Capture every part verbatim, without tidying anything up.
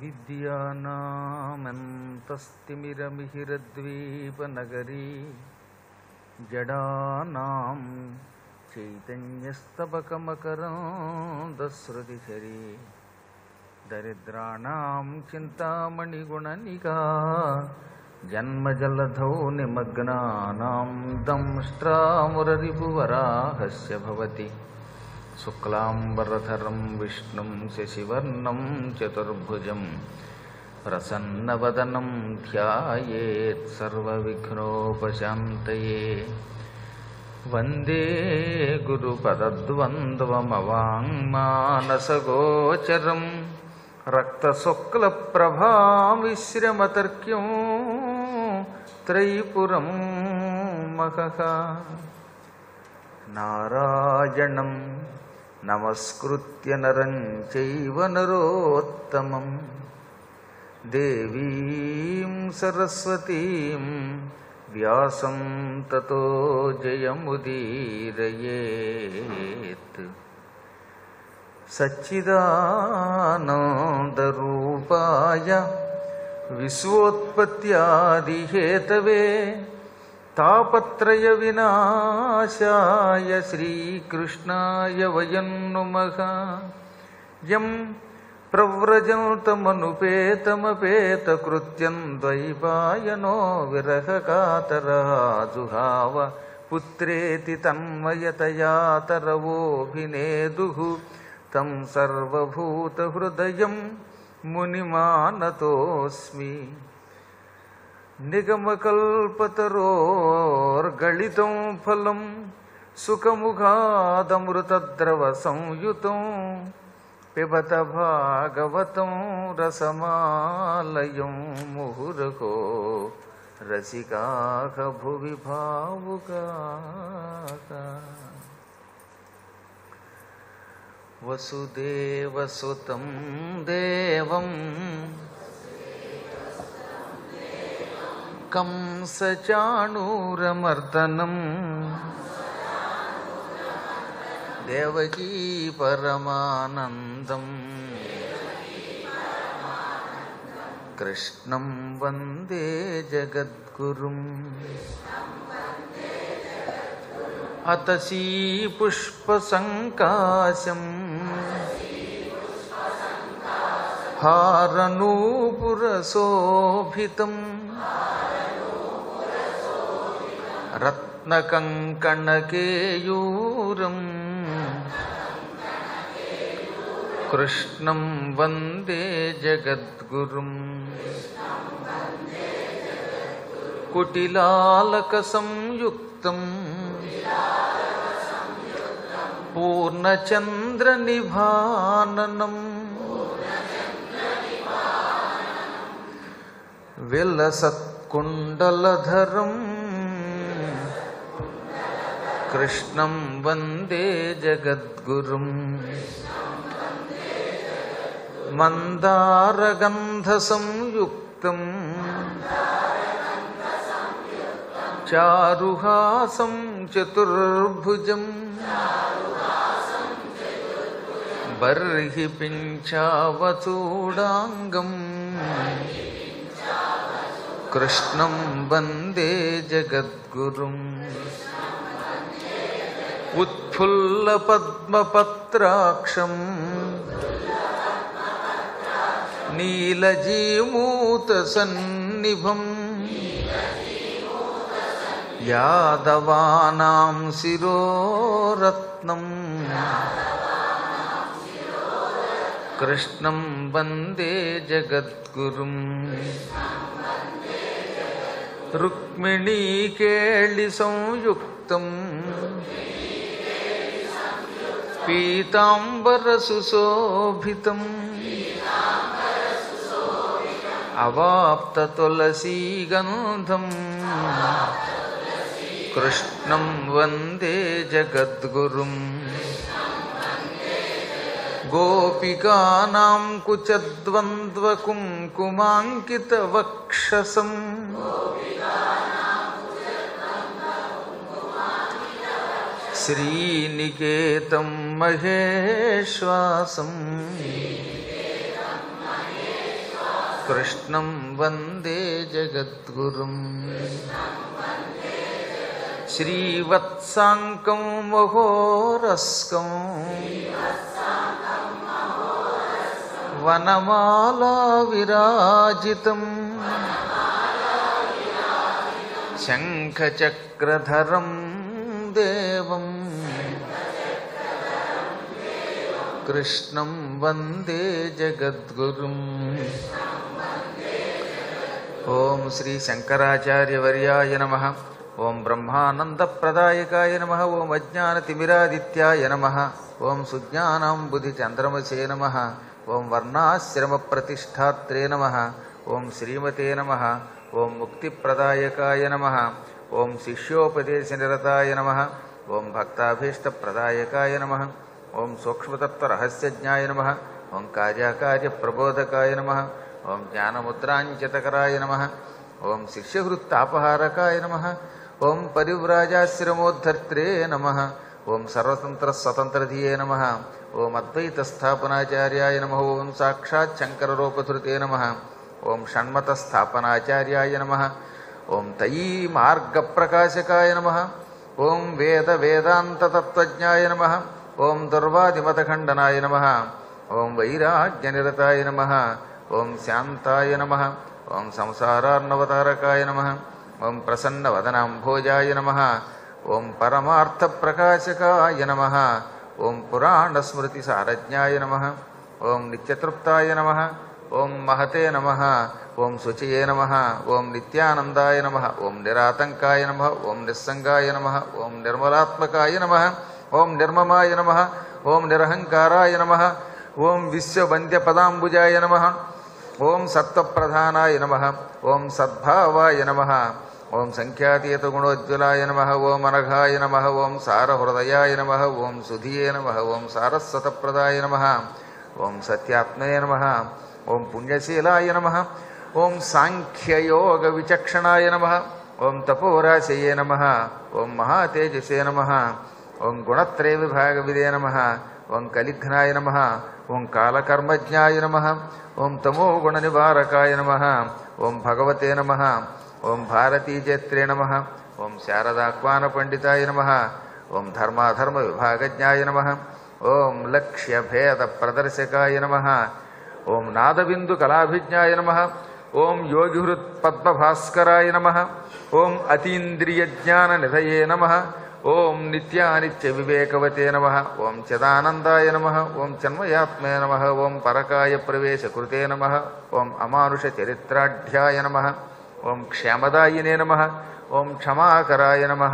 विद्यानामन्तस्तिमिरमिहिरद्वीपनगरी जडानां चैतन्यस्तबकमकरन्दस्रुतिझरी दरिद्राणां चिन्तामणिगुणनिका जन्मजलधौ निमग्नानां दंष्ट्रामुररिपुवराहस्य भवति शुक्लांबरधरं विष्णुं शशिवर्णं चतुर्भुजं प्रसन्नवदनं ध्यायेत् सर्वविघ्नोपशान्तये वन्दे गुरुपदद्वन्द्वमवाङ्मानसगोचरं रक्तशुक्लप्रभामिश्रमतर्क्यं त्रैपुरं महः नारायणं नमस्कृत्य नरं चैव नरोत्तमं देवीं सरस्वतीं व्यासं ततो जयमुदीरयेत् सच्चिदानन्दरूपाय विश्वोत्पत्त्यादिहेतवे तापत्रय विनाशाय श्रीकृष्णाय वयं नुमः यं प्रव्रजन्तमनुपेतमपेतकृत्यं द्वैपायनो विरहकातरः जुहाव पुत्रेति तन्मयतया तरवोऽभिनेदुः तं सर्वभूतहृदयं मुनिमानतोऽस्मि निगमकल्पतरोर्गलितं फलं सुखमुखादमृतद्रवसंयुतं पिबत भागवतं रसमालयं मुहुरको रसिकाः भुवि भावुकाः। वसुदेवसुतं देवं कंसचाणूरमर्दनं देवकी परमानन्दं कृष्णं वन्दे जगद्गुरुम् अतसी पुष्पसङ्काशं हारनूपुरशोभितं रत्नकङ्कणकेयूरं कृष्णं वन्दे जगद्गुरुम् कुटिलालकसंयुक्तं पूर्णचन्द्रनिभाननं विलसत्कुण्डलधरं कृष्णं वन्दे जगद्गुरुम् मन्दारगन्धसंयुक्तं चारुहासं चतुर्भुजं बर्हि पिञ्चावचूडाङ्गं कृष्णं वन्दे जगद्गुरुम् उत्फुल्लपद्मपत्राक्षं नीलजीमूतसन्निभं यादवानां शिरोरत्नं कृष्णं वन्दे जगद्गुरुम् रुक्मिणीकेळिसंयुक्तं पीताम्बरसुशोभितम् अवाप्ततुलसीगन्धं कृष्णं वन्दे जगद्गुरुम् गोपिकानां कुचद्वन्द्वकुङ्कुमाङ्कितवक्षसं श्रीनिकेतं महेश्वासं కృష్ణం వందే జగద్గురుం. శ్రీవత్సాంకం మహోరస్కం వనమాలా విరాజితం శంఖచక్రధరం దేవం కృష్ణం వందే జగద్గురుం. ఓం శ్రీ శంకరాచార్యవర్యాయ నమః. ఓం బ్రహ్మానందప్రదాయకాయ నమః. ఓం అజ్ఞానతిమిరాదిత్యాయ నమః. ఓం సుజ్ఞానాం బుధిచంద్రమసే నమః. ఓం వర్ణాశ్రమప్రతిష్ఠాత్రే నమః. ఓం శ్రీమతే నమః. ఓం ముక్తిప్రదాయకాయ నమః. ఓం శిష్యోపదేశనిరతాయ నమః. ఓం భక్తాభీష్టప్రదాయకాయ నమః. ఓం సూక్ష్మతత్వరహస్యజ్ఞాయ నమః. ఓం కార్యకార్యప్రబోధకాయ నమః. ఓం జ్ఞానముద్రాంచితకరాయ నమః. ఓం శిష్యవృత్తాపహారకాయ నమః. ఓం పరివ్రాజాశ్రమోద్ధర్త్రే నమః. ఓం సర్వతంత్రస్వతంత్రధియే నమః. ఓం అద్వైతస్థాపనాచార్యాయ నమః. ఓం సాక్షాత్ శంకరరూపధృతే నమః. ఓం షణ్మతస్థాపనాచార్యాయ నమః. ఓం తయీ మార్గప్రకాశకాయ నమః. ఓం వేద వేదాంతతత్వజ్ఞాయ నమః. ఓం దుర్వాదిమతఖండనాయ నమః. ఓం వైరాగ్యనిరతాయ నమః. ఓం శాంతాయ నమః. ఓం సంసారార్ణవతారకాయ నమః. ఓం ప్రసన్నవదనాంభోజాయ నమః. ఓం పరమార్థప్రకాశకాయ నమః. ఓం పురాణస్మృతిసారజ్ఞాయ నమః. ఓం నిత్యతృప్తాయ నమః. ఓం మహతే నమః. ఓం శుచయే నమః. ఓం నిత్యానందాయ నమః. ఓం నిరాతంకాయ నమః. ఓం నిస్సంగాయ నమః. ఓం నిర్మలాత్మకాయ నమః. ఓం నిర్మమాయ నమః. ఓం నిరహంకారాయ నమః. ఓం విశ్వవంద్యపదాంబుజాయ నమః. ఓం సత్వప్రధానాయ నమః. ఓం సద్భావాయ నమః. ఓం సంఖ్యాతీతగుణోజ్వలాయ నమః. ఓం అనఘాయ నమః. ఓం సారహృదయాయ నమః. ఓం సుధియే నమః. ఓం సారస్వతప్రదాయ నమః. ఓం సత్యాత్మనే నమః. ఓం పుణ్యశీలాయ నమః. ఓం సాంఖ్యయోగ విచక్షణాయ నమః. ఓం తపోరాశయే నమః. ఓం మహాతేజసే నమః. ఓం గుణత్రయ విభాగ విదే నమః. ఓం కలిఘ్నాయ నమః. ఓం కాలకర్మజ్ఞాయ నమః. ఓం తమో గుణ నివారకాయ నమః. ఓం భగవతే నమః. ఓం భారతీజత్రే నమః. ఓం శారదాహ్వాన పండితాయ నమః. ఓం ధర్మాధర్మ విభాగజ్ఞాయ నమః. ఓం లక్ష్యభేద ప్రదర్శకాయ నమః. ఓం నాదబిందు కళాభిజ్ఞాయ నమః. ఓం యోగిహృత్ పద్మభాస్కరాయ నమః. ఓం అతీంద్రియజ్ఞాన నిధయే నమః. ఓం నిత్యానిత్య వివేకవతే నమః. ఓం చిదానందాయ నమః. ఓం చిన్మయాత్మే నమః. ఓం పరకాయ ప్రవేశకృతే నమః. ఓం అమానుష చరిత్రాఢ్యాయ నమః. ఓం క్షేమదాయినే నమః. ఓం క్షమాకరాయ నమః.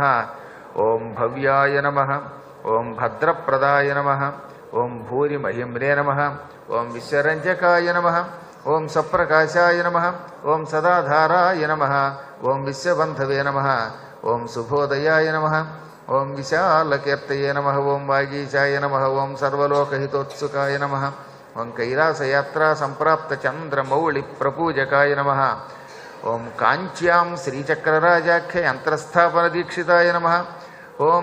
ఓం భవ్యాయ నమః. ఓం భద్రప్రదాయ నమః. ఓం భూరిమహిమ్నే నమః. ఓం విశ్వరంజకాయ నమః. ఓం సప్రకాశాయ నమః. ఓం సదాధారాయ నమః. ఓం విశ్వబంధవే నమః. ఓం శుభోదయాయ నమః. ఓం విశాలకీర్తయే నమః. ఓం వాగీశాయ నమః. ఓం సర్వలోకహితోత్సుకాయ నమః. ఓం కైలాసయాత్రా సంప్రాప్త చంద్రమౌళి ప్రపూజకాయ నమః. ఓం కాంచ్యాం శ్రీచక్రరాజాఖ్య యంత్రస్థాపన దీక్షితాయ నమః. ఓం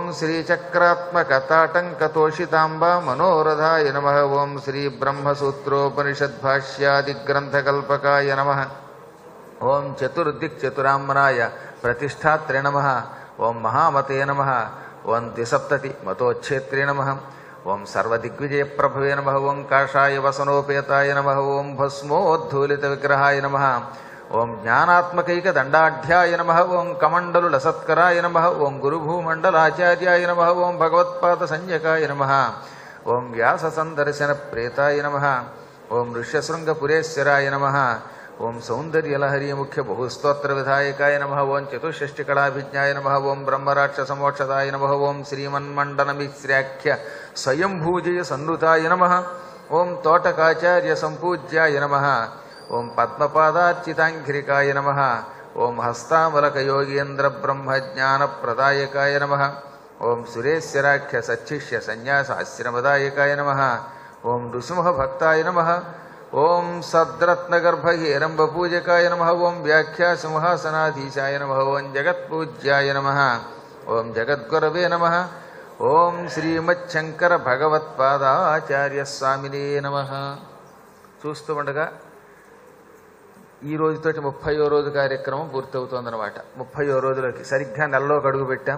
శ్రీచక్రాత్మకతాటంకతోషితాంబా మనోరథాయ నమః. ఓం శ్రీ బ్రహ్మసూత్రోపనిషద్భాష్యాదిగ్రంథకల్పకాయ నమః. ఓం చతుర్దిక్చతురామ్నాయ ప్రతిష్టాత్రే నమః. ఓం మహామతే నమః. ఓం ద్విసప్తతి మతోచ్ఛేత్రే నమః. ఓం సర్వదిగ్విజయప్రభవే నమః. ఓం కాషాయ వసనోపేతాయ నమః. ఓం భస్మోద్ధూలిత విగ్రహాయ నమః. ఓం జ్ఞానాత్మకైక దండాఢ్యాయ నమః. ఓం కమండలుల సత్కరాయ నమః. ఓం గురుభూమండలాచార్యాయ నమః. ఓం భగవత్పాద సంజ్ఞకాయ నమః. ఓం వ్యాస సందర్శన ప్రేతాయ నమః. ఓం ఋష్యశృంగపురేశ్వరాయ నమః. ఓం సౌందర్యలహరీ ముఖ్య బహుస్తోత్ర విధాయకాయ నమః. ఓం చతుషష్టికళాభిజ్ఞాయ నమః. ఓం బ్రహ్మరాక్షసమోక్షదాయ నమః. ఓం శ్రీమన్మండనమిశ్రాఖ్య స్వయంభూజయ సన్నుతాయ నమః. ఓం తోటకాచార్య సంపూజ్యాయ నమః. ఓం పద్మపాదార్చితాంఘ్రికాయ నమః. ఓం హస్తామలకయోగేంద్ర బ్రహ్మజ్ఞానప్రదాయకాయ నమః. ఓం సురేశ్వరాఖ్య సచ్చిష్య సన్యాసాశ్రమదాయకాయ నమః. ఓం నృసింహభక్తాయ నమః. ఓం సద్రత్నగర్భహేరంబపూజకాయ నమః. ఓం వ్యాఖ్యాసింహాసనాధీశాయ నమః. ఓం జగత్పూజ్యాయ నమః. ఓం జగద్గురవే నమః. ఓం శ్రీమచ్చంకర భగవత్పాదాచార్య స్వామినే నమః. చూస్తూ ఉండగా ఈ రోజుతోటి ముప్పయో రోజు కార్యక్రమం పూర్తవుతోందనమాట. ముప్పయో రోజులకి సరిగ్గా నెలలోకి అడుగు పెట్టాం.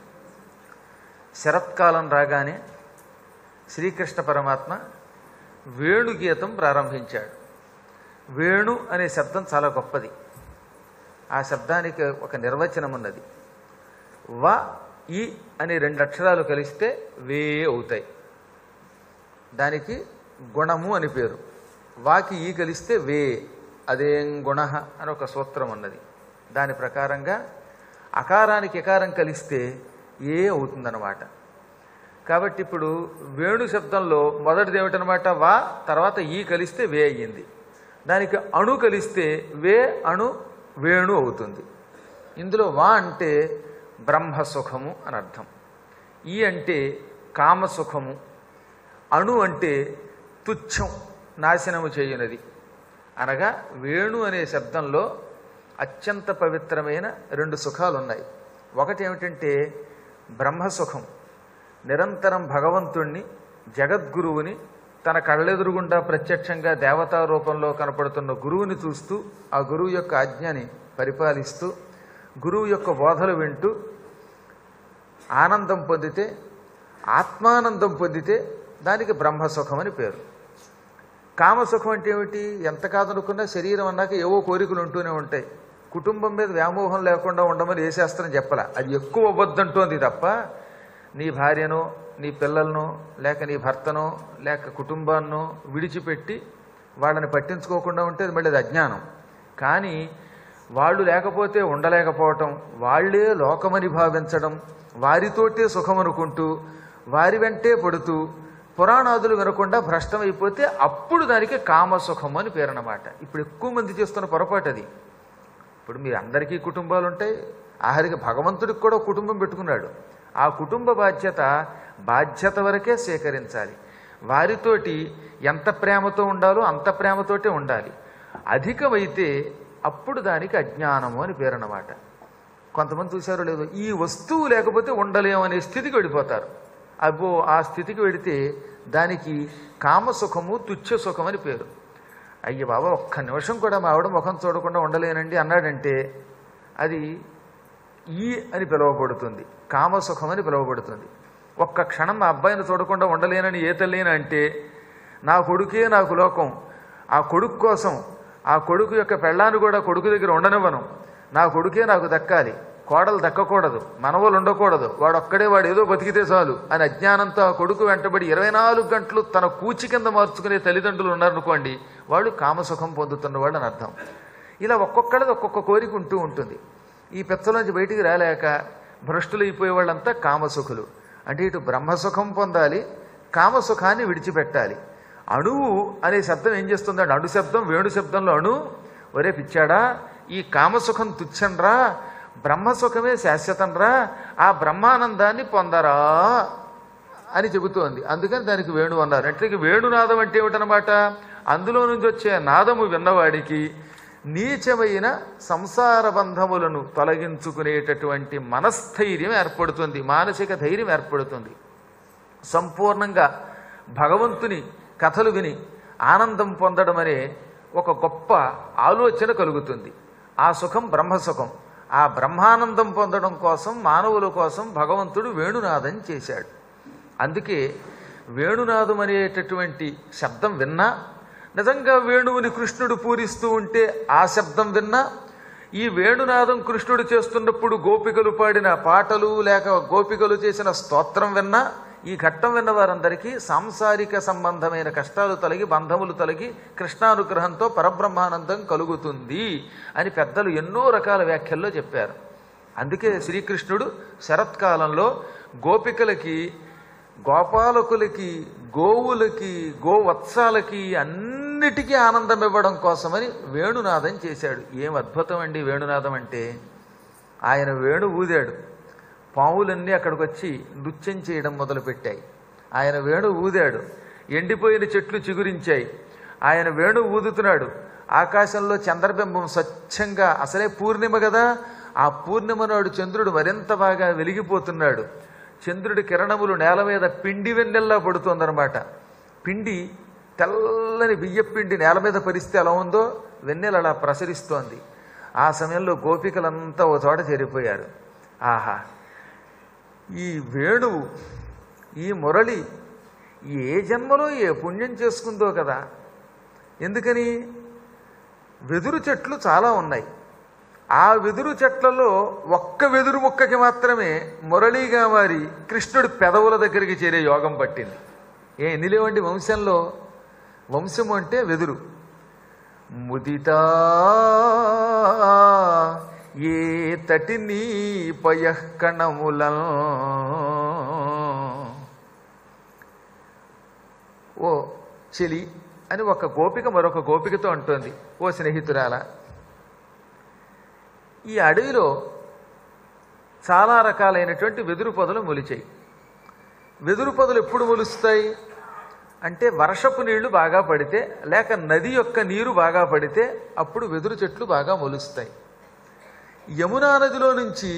శరత్కాలం రాగానే శ్రీకృష్ణ పరమాత్మ వేణుగీతం ప్రారంభించాడు. వేణు అనే శబ్దం చాలా గొప్పది. ఆ శబ్దానికి ఒక నిర్వచనం ఉన్నది. వ ఈ అనే రెండు అక్షరాలు కలిస్తే వే అవుతాయి. దానికి గుణము అని పేరు. వాకి ఈ కలిస్తే వే, అదేం గుణ అని ఒక సూత్రం ఉన్నది. దాని ప్రకారంగా అకారానికి ఎకారం కలిస్తే ఏ అవుతుందన్నమాట. కాబట్టి ఇప్పుడు వేణు శబ్దంలో మొదటిది ఏమిటనమాట వా, తర్వాత ఈ కలిస్తే వే అయ్యింది. దానికి అణు కలిస్తే వే అణు వేణు అవుతుంది. ఇందులో వా అంటే బ్రహ్మసుఖము అని అర్థం, ఈ అంటే కామసుఖము, అణు అంటే తుచ్చం, నాశనము చేయునది. అనగా వేణు అనే శబ్దంలో అత్యంత పవిత్రమైన రెండు సుఖాలు ఉన్నాయి. ఒకటి ఏమిటంటే బ్రహ్మసుఖం. నిరంతరం భగవంతుణ్ణి, జగద్గురువుని తన కళ్ళెదురుగుండా ప్రత్యక్షంగా దేవతా రూపంలో కనపడుతున్న గురువుని చూస్తూ ఆ గురువు యొక్క ఆజ్ఞని పరిపాలిస్తూ గురువు యొక్క బోధలు వింటూ ఆనందం పొందితే, ఆత్మానందం పొందితే దానికి బ్రహ్మసుఖం అని పేరు. కామసుఖం అంటే ఏమిటి? ఎంత కాదనుకున్నా శరీరం అన్నాక ఏవో కోరికలు ఉంటూనే ఉంటాయి. కుటుంబం మీద వ్యామోహం లేకుండా ఉండమని ఏ శాస్త్రం చెప్పలా. అది ఎక్కువ వద్దంటోంది తప్ప నీ భార్యనో నీ పిల్లలనో లేక నీ భర్తనో లేక కుటుంబాన్నో విడిచిపెట్టి వాళ్ళని పట్టించుకోకుండా ఉంటే అది మళ్ళీ అది అజ్ఞానం. కానీ వాళ్ళు లేకపోతే ఉండలేకపోవటం, వాళ్లే లోకమని భావించడం, వారితోటే సుఖమనుకుంటూ వారి వెంటే పడుతూ పురాణాదులు వినకుండా భ్రష్టమైపోతే అప్పుడు దానికి కామసుఖం అని పేరన్నమాట. ఇప్పుడు ఎక్కువ మంది చేస్తున్న పొరపాటు అది. ఇప్పుడు మీ అందరికీ కుటుంబాలు ఉంటాయి. ఆఖరికి భగవంతుడికి కూడా కుటుంబం పెట్టుకున్నాడు. ఆ కుటుంబ బాధ్యత బాధ్యత వరకే స్వీకరించాలి. వారితోటి ఎంత ప్రేమతో ఉండాలో అంత ప్రేమతోటే ఉండాలి. అధికమైతే అప్పుడు దానికి అజ్ఞానము అని పేరన్నమాట. కొంతమంది చూశారో లేదో, ఈ వస్తువు లేకపోతే ఉండలేమనే స్థితికి వెళ్ళిపోతారు. అబ్బో ఆ స్థితికి వెళితే దానికి కామసుఖము తుచ్చ సుఖం అని పేరు. అయ్య బాబా ఒక్క నిమిషం కూడా మా ఆవిడ ముఖం చూడకుండా ఉండలేనండి అన్నాడంటే అది ఈ అని పిలువబడుతుంది, కామసుఖం అని పిలువబడుతుంది. ఒక్క క్షణం మా అబ్బాయిని చూడకుండా ఉండలేనని ఏ తల్లినా అంటే నా కొడుకే నాకు లోకం, ఆ కొడుకు కోసం ఆ కొడుకు యొక్క పెళ్ళాన్ని కూడా కొడుకు దగ్గర ఉండనివ్వను, నా కొడుకే నాకు దక్కాలి, కోడలు దక్కకూడదు, మనవలు ఉండకూడదు, వాడు ఒక్కడే వాడు ఏదో బతికితే చాలు అని అజ్ఞానంతో ఆ కొడుకు వెంటబడి ఇరవై నాలుగు గంటలు తన కూచి కింద మార్చుకునే తల్లిదండ్రులు ఉన్నారనుకోండి, వాళ్ళు కామసుఖం పొందుతున్న వాళ్ళు అని అర్థం. ఇలా ఒక్కొక్కడిది ఒక్కొక్క కోరిక ఉంటూ ఉంటుంది. ఈ పెచ్చలోంచి బయటికి రాలేక భ్రష్టులైపోయే వాళ్ళంతా కామసుఖులు. అంటే ఇటు బ్రహ్మసుఖం పొందాలి, కామసుఖాన్ని విడిచిపెట్టాలి. అణువు అనే శబ్దం ఏం చేస్తుందంటే, అణు శబ్దం వేణు శబ్దంలో అణు, ఒరే పిచ్చాడా ఈ కామసుఖం తుచ్చండ్రా, బ్రహ్మసుఖమే శాశ్వతంరా, ఆ బ్రహ్మానందాన్ని పొందరా అని చెబుతోంది. అందుకని దానికి వేణు అన్నారు. అంటే వేణునాదం అంటే ఏమిటనమాట? అందులో నుంచి వచ్చే నాదము విన్నవాడికి నీచమైన సంసార బంధములను తొలగించుకునేటటువంటి మనస్థైర్యం ఏర్పడుతుంది, మానసిక ధైర్యం ఏర్పడుతుంది. సంపూర్ణంగా భగవంతుని కథలు విని ఆనందం పొందడం అనే ఒక గొప్ప ఆలోచన కలుగుతుంది. ఆ సుఖం బ్రహ్మసుఖం. ఆ బ్రహ్మానందం పొందడం కోసం మానవుల కోసం భగవంతుడు వేణునాదం చేశాడు. అందుకే వేణునాదం అనేటటువంటి శబ్దం విన్నా, నిజంగా వేణువుని కృష్ణుడు పూరిస్తూ ఉంటే ఆ శబ్దం విన్నా, ఈ వేణునాదం కృష్ణుడు చేస్తున్నప్పుడు గోపికలు పాడిన పాటలు లేక గోపికలు చేసిన స్తోత్రం విన్నా, ఈ ఘట్టం విన్న వారందరికీ సాంసారిక సంబంధమైన కష్టాలు తొలగి బంధములు తొలగి కృష్ణానుగ్రహంతో పరబ్రహ్మానందం కలుగుతుంది అని పెద్దలు ఎన్నో రకాల వ్యాఖ్యల్లో చెప్పారు. అందుకే శ్రీకృష్ణుడు శరత్కాలంలో గోపికలకి, గోపాలకులకి, గోవులకి, గోవత్సాలకి అన్నిటికీ ఆనందం ఇవ్వడం కోసమని వేణునాదం చేశాడు. ఏం అద్భుతం అండి వేణునాదం అంటే! ఆయన వేణు ఊదాడు, పావులన్నీ అక్కడికి వచ్చి నృత్యం చేయడం మొదలుపెట్టాయి. ఆయన వేణు ఊదాడు, ఎండిపోయిన చెట్లు చిగురించాయి. ఆయన వేణు ఊదుతున్నాడు, ఆకాశంలో చంద్రబింబం స్వచ్ఛంగా, అసలే పూర్ణిమ కదా, ఆ పూర్ణిమ నాడు చంద్రుడు మరింత బాగా వెలిగిపోతున్నాడు. చంద్రుడి కిరణములు నేల మీద పిండి వెన్నెల్లా పడుతోందనమాట. పిండి తెల్లని బియ్య పిండి నేల మీద పరిస్తే ఎలా ఉందో వెన్నెల అలా ప్రసరిస్తోంది. ఆ సమయంలో గోపికలంతా ఓ చోట చేరిపోయారు. ఆహా, ఈ వేణువు, ఈ మురళి ఏ జన్మలో ఏ పుణ్యం చేసుకుందో కదా. ఎందుకని? వెదురు చెట్లు చాలా ఉన్నాయి. ఆ వెదురు చెట్లలో ఒక్క వెదురు ముక్కకి మాత్రమే మురళీగా మారి కృష్ణుడి పెదవుల దగ్గరికి చేరే యోగం పట్టింది. ఏ ఎన్ని లేవండి వంశంలో? వంశము అంటే వెదురు. ముదితా ఏ తటిని పయఃకణముల ఓ చెలి అని ఒక గోపిక మరొక గోపికతో అంటోంది, ఓ స్నేహితురాల, ఈ అడవిలో చాలా రకాలైనటువంటి వెదురు పొదలు మొలిచాయి. వెదురు పొదలు ఎప్పుడు మొలుస్తాయి అంటే వర్షపు నీళ్లు బాగా పడితే, లేక నది యొక్క నీరు బాగా పడితే అప్పుడు వెదురు చెట్లు బాగా మొలుస్తాయి. యమునా నదిలో నుంచి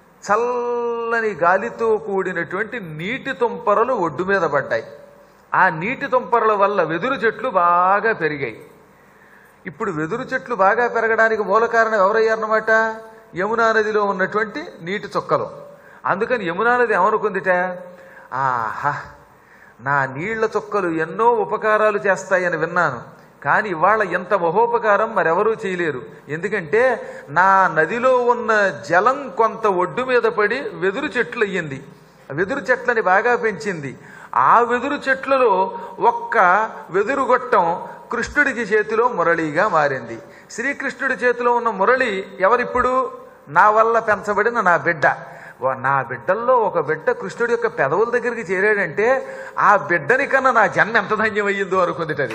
చల్లని గాలితో కూడినటువంటి నీటి తుంపరలు ఒడ్డు మీద పడ్డాయి. ఆ నీటి తుంపరల వల్ల వెదురు చెట్లు బాగా పెరిగాయి. ఇప్పుడు వెదురు చెట్లు బాగా పెరగడానికి మూల కారణం ఎవరయ్యారన్నమాట? యమునా నదిలో ఉన్నటువంటి నీటి చుక్కలు. అందుకని యమునా నది ఏమనుకుందిట, ఆహా, నా నీళ్ల చుక్కలు ఎన్నో ఉపకారాలు చేస్తాయని విన్నాను, కానీ ఇవాళ ఎంత మహోపకారం మరెవరూ చేయలేరు. ఎందుకంటే నా నదిలో ఉన్న జలం కొంత ఒడ్డు మీద పడి వెదురు చెట్లు అయ్యింది, వెదురు చెట్లని బాగా పెంచింది. ఆ వెదురు చెట్లలో ఒక్క వెదురు గొట్టం కృష్ణుడికి చేతిలో మురళిగా మారింది. శ్రీకృష్ణుడి చేతిలో ఉన్న మురళి ఎవరిప్పుడు? నా వల్ల పెంచబడిన నా బిడ్డ. నా బిడ్డల్లో ఒక బిడ్డ కృష్ణుడి యొక్క పెదవుల దగ్గరికి చేరాడంటే ఆ బిడ్డని కన్నా నా జన్మ ఎంత ధన్యమయ్యిందో అనుకుందిటది.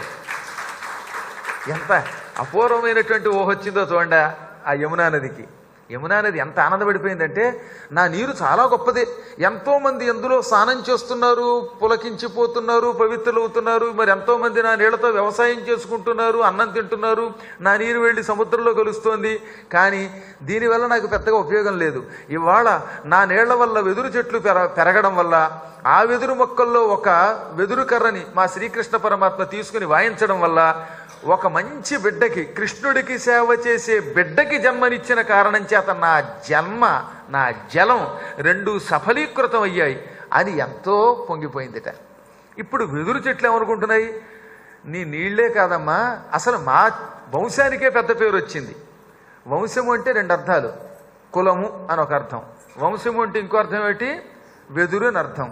ఎంత అపూర్వమైనటువంటి ఊహ వచ్చిందో చూడండి ఆ యమునా నదికి. యమునా నది ఎంత ఆనందపడిపోయిందంటే, నా నీరు చాలా గొప్పది, ఎంతోమంది ఎందులో స్నానం చేస్తున్నారు, పులకించిపోతున్నారు, పవిత్రులవుతున్నారు, మరి ఎంతోమంది నా నీళ్లతో వ్యవసాయం చేసుకుంటున్నారు, అన్నం తింటున్నారు, నా నీరు వెళ్ళి సముద్రంలో కలుస్తోంది, కానీ దీనివల్ల నాకు పెద్దగా ఉపయోగం లేదు. ఇవాళ నా నీళ్ల వల్ల వెదురు చెట్లు పెర పెరగడం వల్ల ఆ వెదురు మొక్కల్లో ఒక వెదురు కర్రని మా శ్రీకృష్ణ పరమాత్మ తీసుకుని వాయించడం వల్ల ఒక మంచి బిడ్డకి, కృష్ణుడికి సేవ చేసే బిడ్డకి జన్మనిచ్చిన కారణం చేత నా జన్మ, నా జలం రెండు సఫలీకృతం అయ్యాయి అని ఎంతో పొంగిపోయిందిట. ఇప్పుడు వెదురు చెట్లు ఏమనుకుంటున్నాయి, నీ నీళ్లే కాదమ్మా, అసలు మా వంశానికే పెద్ద పేరు వచ్చింది. వంశము అంటే రెండు అర్థాలు, కులము అని ఒక అర్థం, వంశము అంటే ఇంకో అర్థం ఏమిటి? వెదురు అని అర్థం.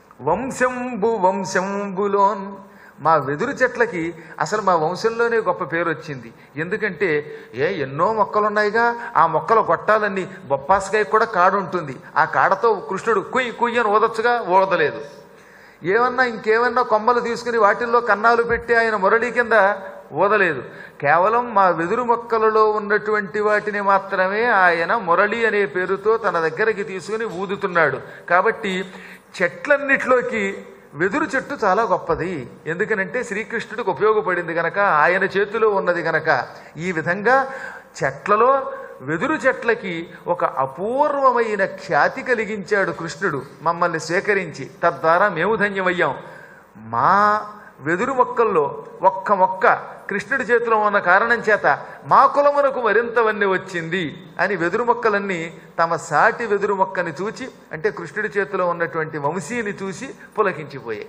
వంశంబు వంశంబులోన్, మా వెదురు చెట్లకి అసలు మా వంశంలోనే గొప్ప పేరు వచ్చింది. ఎందుకంటే ఏ ఎన్నో మొక్కలున్నాయిగా, ఆ మొక్కలు కొట్టాలన్నీ, బొప్పాసకాయ కూడా కాడు ఉంటుంది, ఆ కాడతో కృష్ణుడు కుయ్యి కుయ్యి అని ఊదొచ్చుగా, ఊదలేదు. ఏమన్నా ఇంకేమన్నా కొమ్మలు తీసుకుని వాటిల్లో కన్నాలు పెట్టి ఆయన మురళి కింద ఊదలేదు. కేవలం మా వెదురు మొక్కలలో ఉన్నటువంటి వాటిని మాత్రమే ఆయన మురళి అనే పేరుతో తన దగ్గరికి తీసుకుని ఊదుతున్నాడు. కాబట్టి చెట్లన్నిటిలోకి వెదురు చెట్టు చాలా గొప్పది. ఎందుకనంటే శ్రీకృష్ణుడికి ఉపయోగపడింది గనక, ఆయన చేతిలో ఉన్నది గనక. ఈ విధంగా చెట్లలో వెదురు చెట్లకి ఒక అపూర్వమైన ఖ్యాతి కలిగించాడు కృష్ణుడు మమ్మల్ని స్వీకరించి. తద్వారా మేము ధన్యమయ్యాం. మా వెదురు మొక్కల్లో ఒక్క మొక్క కృష్ణుడి చేతిలో ఉన్న కారణం చేత మా కులమునకు మరింత వన్నె వచ్చింది అని వెదురు మొక్కలన్నీ తమ సాటి వెదురు మొక్కని చూచి, అంటే కృష్ణుడి చేతిలో ఉన్నటువంటి వంశీని చూసి పులకించిపోయాయి.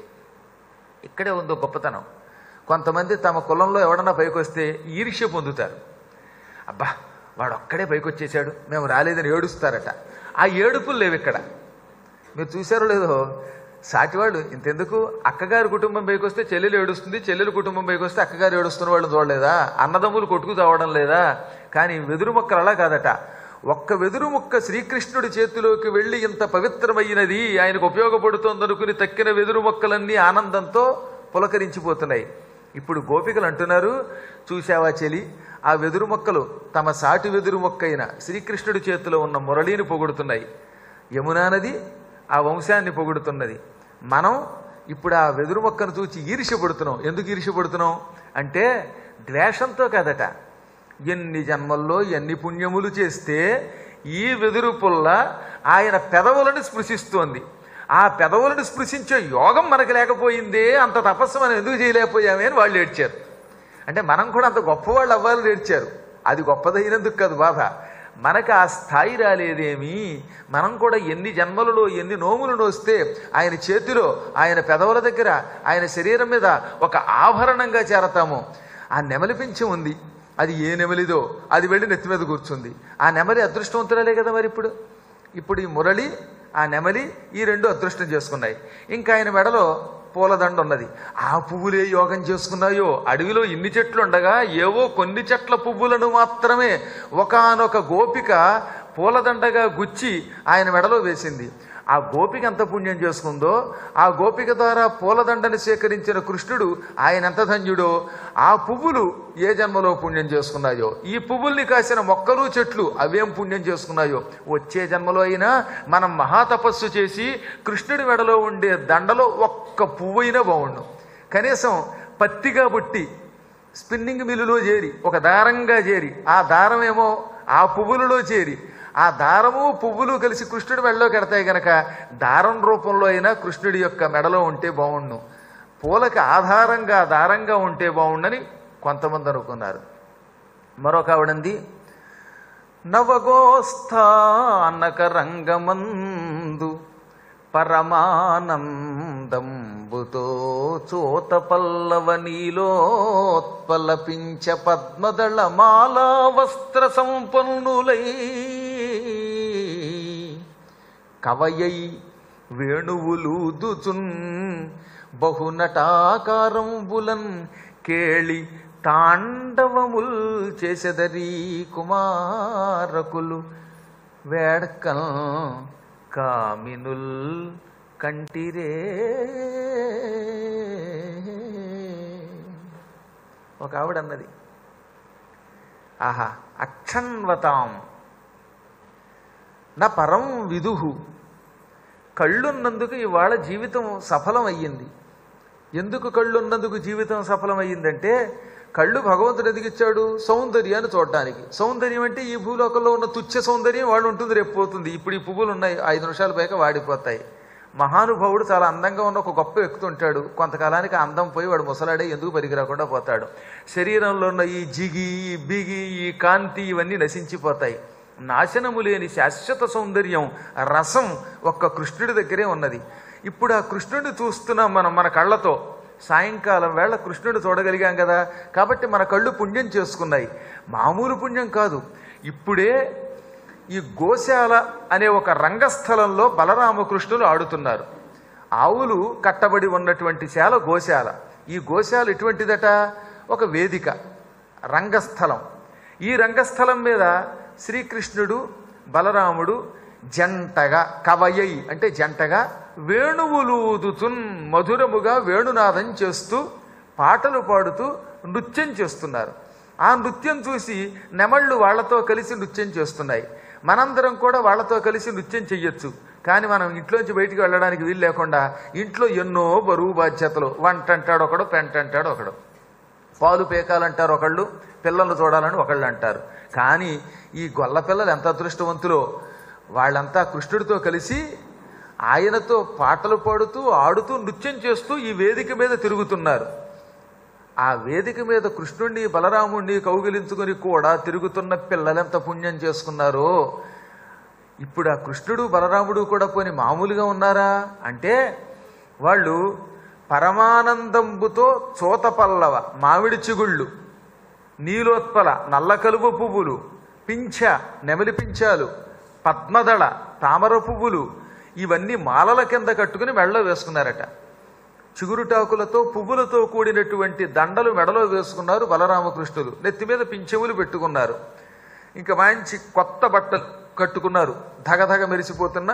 ఇక్కడే ఉందో గొప్పతనం. కొంతమంది తమ కులంలో ఎవడన్నా పైకొస్తే ఈర్ష్య పొందుతారు. అబ్బా, వాడు ఒక్కడే పైకొచ్చేసాడు, మేము రాలేదని ఏడుస్తారట. ఆ ఏడుపులు లేవు ఇక్కడ. మీరు చూశారో లేదో, సాటివాడు ఇంతెందుకు, అక్కగారి కుటుంబం పైకి వస్తే చెల్లెలు ఏడుస్తుంది, చెల్లెలు కుటుంబం పైకి వస్తే అక్కగారు ఏడుస్తున్న వాళ్ళు చూడలేదా? అన్నదమ్ములు కొట్టుకు తావడం లేదా? కానీ వెదురు మొక్కలు అలా కాదట. ఒక్క వెదురు మొక్క శ్రీకృష్ణుడి చేతిలోకి వెళ్ళి ఇంత పవిత్రమైనది, ఆయనకు ఉపయోగపడుతోందనుకుని తక్కిన వెదురు మొక్కలన్నీ ఆనందంతో పులకరించిపోతున్నాయి. ఇప్పుడు గోపికలు అంటున్నారు, చూశావా చెలి, ఆ వెదురు మొక్కలు తమ సాటి వెదురు మొక్క అయిన శ్రీకృష్ణుడి చేతిలో ఉన్న మురళిని పొగుడుతున్నాయి. యమునా నది ఆ వంశాన్ని పొగుడుతున్నది. మనం ఇప్పుడు ఆ వెదురు మొక్కను చూచి ఈర్ష్యపడుతున్నాం. ఎందుకు ఈర్ష్యపడుతున్నాం అంటే ద్వేషంతో కాదట. ఎన్ని జన్మల్లో ఎన్ని పుణ్యములు చేస్తే ఈ వెదురు పుల్ల ఆయన పెదవులను స్పృశిస్తోంది. ఆ పెదవులను స్పృశించే యోగం మనకు లేకపోయిందే, అంత తపస్సు మనం ఎందుకు చేయలేకపోయామే అని వాళ్ళు ఏడ్చారు. అంటే మనం కూడా అంత గొప్పవాళ్ళు అవ్వాలని నేర్చారు. అది గొప్పదైనందుకు కాదు బాధ, మనకు ఆ స్థాయి రాలేదేమి. మనం కూడా ఎన్ని జన్మలలో ఎన్ని నోములు నోస్తే ఆయన చేతిలో, ఆయన పెదవుల దగ్గర, ఆయన శరీరం మీద ఒక ఆభరణంగా చేరతాము. ఆ నెమలి పింఛం ఉంది, అది ఏ నెమలిదో అది వెళ్ళి నెత్తి మీద కూర్చుంది. ఆ నెమలి అదృష్టవంతురాలే కదా మరి. ఇప్పుడు ఇప్పుడు ఈ మురళి, ఆ నెమలి, ఈ రెండు అదృష్టం చేసుకున్నాయి. ఇంకా ఆయన మెడలో పూలదండ ఉన్నది. ఆ పువ్వులే యోగం చేసుకున్నాయో. అడవిలో ఇన్ని చెట్లు ఉండగా ఏవో కొన్ని చెట్ల పువ్వులను మాత్రమే ఒకానొక గోపిక పూలదండగా గుచ్చి ఆయన మెడలో వేసింది. ఆ గోపిక ఎంత పుణ్యం చేసుకుందో, ఆ గోపిక ద్వారా పూలదండని సేకరించిన కృష్ణుడు ఆయన ఎంత ధన్యుడో. ఆ పువ్వులు ఏ జన్మలో పుణ్యం చేసుకున్నాయో, ఈ పువ్వుల్ని కాసిన మొక్కలు చెట్లు అవేం పుణ్యం చేసుకున్నాయో. వచ్చే జన్మలో అయినా మనం మహాతపస్సు చేసి కృష్ణుడి మెడలో ఉండే దండలో ఒక్క పువ్వు అయినా బాగుండు. కనీసం పత్తిగా పుట్టి స్పిన్నింగ్ మిల్లులో చేరి ఒక దారంగా చేరి, ఆ దారం ఏమో ఆ పువ్వులలో చేరి, ఆ దారము పువ్వులు కలిసి కృష్ణుడి మెడలో కెడతాయి గనక దారం రూపంలో అయినా కృష్ణుడి యొక్క మెడలో ఉంటే బాగుండు. పూలకి ఆధారంగా దారంగా ఉంటే బాగుండని కొంతమంది అనుకున్నారు. మరొక ఆవిడంది, నవగోస్థానక రంగమందు పరమానందంబుతో చోత పల్లవ నీలోత్పలపించ పద్మదళ మాలా వస్త్ర సంపన్నులై కవయై వేణువులూదుచున్ బహునటాకారంబులన్ కేళి తాండవముల్ చేసెదరీ కుమారకులు వేడకల్ కామినుల్ కంటిరే. ఒక ఆవిడన్నది, ఆహా అక్షన్వతాం నా పరం విదుహు. కళ్ళున్నందుకు ఇవాళ జీవితం సఫలం అయ్యింది. ఎందుకు కళ్ళున్నందుకు జీవితం సఫలం అయ్యిందంటే, కళ్ళు భగవంతుడు ఎందుకు ఇచ్చాడు? సౌందర్యాన్ని చూడడానికి. సౌందర్యం అంటే ఈ భూలోకంలో ఉన్న తుచ్చ సౌందర్యం వాళ్ళు ఉంటుంది, రేపు పోతుంది. ఇప్పుడు ఈ పువ్వులు ఉన్నాయి, ఐదు నిమిషాల పైగా వాడిపోతాయి. మహానుభావుడు చాలా అందంగా ఉన్న ఒక గొప్ప ఎక్కుతుంటాడు, కొంతకాలానికి అందం పోయి వాడు ముసలాడే ఎందుకు పనికిరాకుండా పోతాడు. శరీరంలో ఉన్న ఈ జిగి, ఈ బిగి, ఈ కాంతి ఇవన్నీ నశించిపోతాయి. నాశనము లేని శాశ్వత సౌందర్యం, రసం ఒక్క కృష్ణుడి దగ్గరే ఉన్నది. ఇప్పుడు ఆ కృష్ణుడిని చూస్తున్నాం మనం మన కళ్ళతో. సాయంకాలం వేళ కృష్ణుడిని చూడగలిగాం కదా, కాబట్టి మన కళ్ళు పుణ్యం చేసుకున్నాయి. మామూలు పుణ్యం కాదు. ఇప్పుడే ఈ గోశాల అనే ఒక రంగస్థలంలో బలరామకృష్ణులు ఆడుతున్నారు. ఆవులు కట్టబడి ఉన్నటువంటి శాల గోశాల. ఈ గోశాల ఎటువంటిదట? ఒక వేదిక, రంగస్థలం. ఈ రంగస్థలం మీద శ్రీకృష్ణుడు బలరాముడు జంటగా, కవయై అంటే జంటగా, వేణువులూదుతున్ మధురముగా వేణునాదం చేస్తూ పాటలు పాడుతూ నృత్యం చేస్తున్నారు. ఆ నృత్యం చూసి నెమళ్ళు వాళ్లతో కలిసి నృత్యం చేస్తున్నాయి. మనందరం కూడా వాళ్లతో కలిసి నృత్యం చెయ్యొచ్చు. కానీ మనం ఇంట్లోంచి బయటికి వెళ్ళడానికి వీలు లేకుండా ఇంట్లో ఎన్నో బరువు బాధ్యతలు. వంట అంటాడు ఒకడు, పెంట అంటాడు ఒకడు, పాలు పేకాలంటారు ఒకళ్ళు, పిల్లలు చూడాలని ఒకళ్ళు అంటారు. కానీ ఈ గొల్ల పిల్లలు ఎంత అదృష్టవంతులో, వాళ్ళంతా కృష్ణుడితో కలిసి ఆయనతో పాటలు పాడుతూ ఆడుతూ నృత్యం చేస్తూ ఈ వేదిక మీద తిరుగుతున్నారు. ఆ వేదిక మీద కృష్ణుణ్ణి బలరాముణ్ణి కౌగిలించుకొని కూడా తిరుగుతున్న పిల్లలెంత పుణ్యం చేసుకున్నారో. ఇప్పుడు ఆ కృష్ణుడు బలరాముడు కూడా పోని మామూలుగా ఉన్నారా అంటే, వాళ్ళు పరమానందంబుతో చోతపల్లవ మామిడి చిగుళ్ళు, నీలోత్పల నల్ల కలువ పువ్వులు, పింఛ నెమలి పింఛాలు, పద్మదళ తామర పువ్వులు ఇవన్నీ మాలల కింద కట్టుకుని మెడలో వేసుకున్నారట. చిగురుటాకులతో పువ్వులతో కూడినటువంటి దండలు మెడలో వేసుకున్నారు బలరామకృష్ణులు. నెత్తి మీద పింఛములు పెట్టుకున్నారు. ఇంకా మంచి కొత్త బట్టలు కట్టుకున్నారు. ధగధగ మెరిసిపోతున్న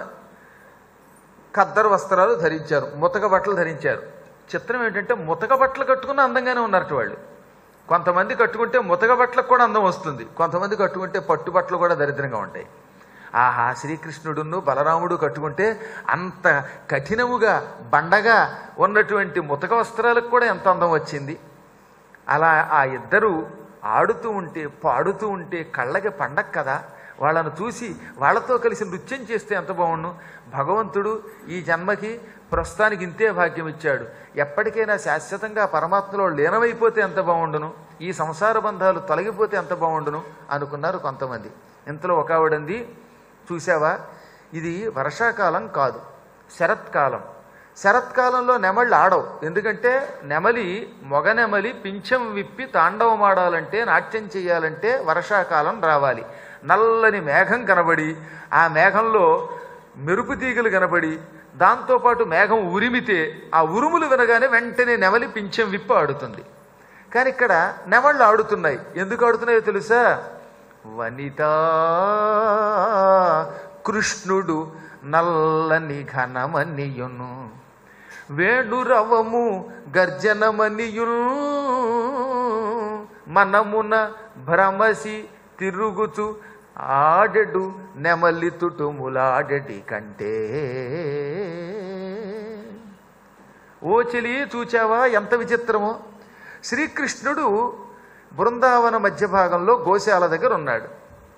ఖద్దరు వస్త్రాలు ధరించారు, ముతక బట్టలు ధరించారు. చిత్రం ఏంటంటే ముతక బట్టలు కట్టుకున్న అందంగానే ఉన్నారట వాళ్ళు. కొంతమంది కట్టుకుంటే ముతక బట్టలకు కూడా అందం వస్తుంది, కొంతమంది కట్టుకుంటే పట్టు బట్టలు కూడా దరిద్రంగా ఉంటాయి. ఆహా, శ్రీకృష్ణుడును బలరాముడు కట్టుకుంటే అంత కఠినముగా బండగా ఉన్నటువంటి ముతక వస్త్రాలకు కూడా ఎంత అందం వచ్చింది. అలా ఆ ఇద్దరు ఆడుతూ ఉంటే పాడుతూ ఉంటే కళ్ళకి పండగ కదా. వాళ్ళను చూసి వాళ్ళతో కలిసి నృత్యం చేస్తే ఎంత బాగుండు. భగవంతుడు ఈ జన్మకి ప్రస్తుతానికి ఇంతే భాగ్యం ఇచ్చాడు, ఎప్పటికైనా శాశ్వతంగా పరమాత్మలో లీనమైపోతే ఎంత బాగుండును, ఈ సంసార బంధాలు తొలగిపోతే ఎంత బాగుండును అనుకున్నారు కొంతమంది. ఇంతలో ఒక ఆవిడంది, చూసావా ఇది వర్షాకాలం కాదు, శరత్కాలం. శరత్కాలంలో నెమళ్ళు ఆడవు, ఎందుకంటే నెమలి మొగ నెమలి పింఛం విప్పి తాండవమాడాలంటే, నాట్యం చేయాలంటే వర్షాకాలం రావాలి. నల్లని మేఘం కనబడి, ఆ మేఘంలో మెరుపు తీగలు కనబడి, దాంతోపాటు మేఘం ఉరిమితే ఆ ఉరుములు వినగానే వెంటనే నెమలి పింఛం విప్పి ఆడుతుంది. కానీ ఇక్కడ నెమళ్ళు ఆడుతున్నాయి. ఎందుకు ఆడుతున్నాయో తెలుసా? వనితా కృష్ణుడు నల్లని ఘనమనియును, వేణురవము గర్జనమనియును, మనమున భ్రమసి తిరుగుచు ఆడెడు నెమలి తుటుములాడెటి కంటే. ఓ చెలి, చూచావా ఎంత విచిత్రమో. శ్రీకృష్ణుడు బృందావన మధ్య భాగంలో గోశాల దగ్గర ఉన్నాడు.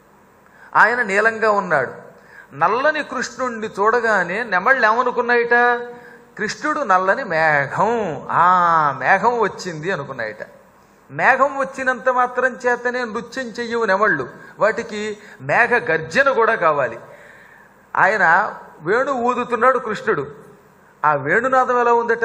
ఆయన నీలంగా ఉన్నాడు. నల్లని కృష్ణుణ్ణి చూడగానే నెమళ్ళు ఏమనుకున్నాయిట? కృష్ణుడు నల్లని మేఘం, ఆ మేఘం వచ్చింది అనుకున్నాయిట. మేఘం వచ్చినంత మాత్రం చేతనే నృత్యం చెయ్యవు నెమళ్ళు, వాటికి మేఘ గర్జన కూడా కావాలి. ఆయన వేణు ఊదుతున్నాడు కృష్ణుడు. ఆ వేణునాదం ఎలా ఉందట?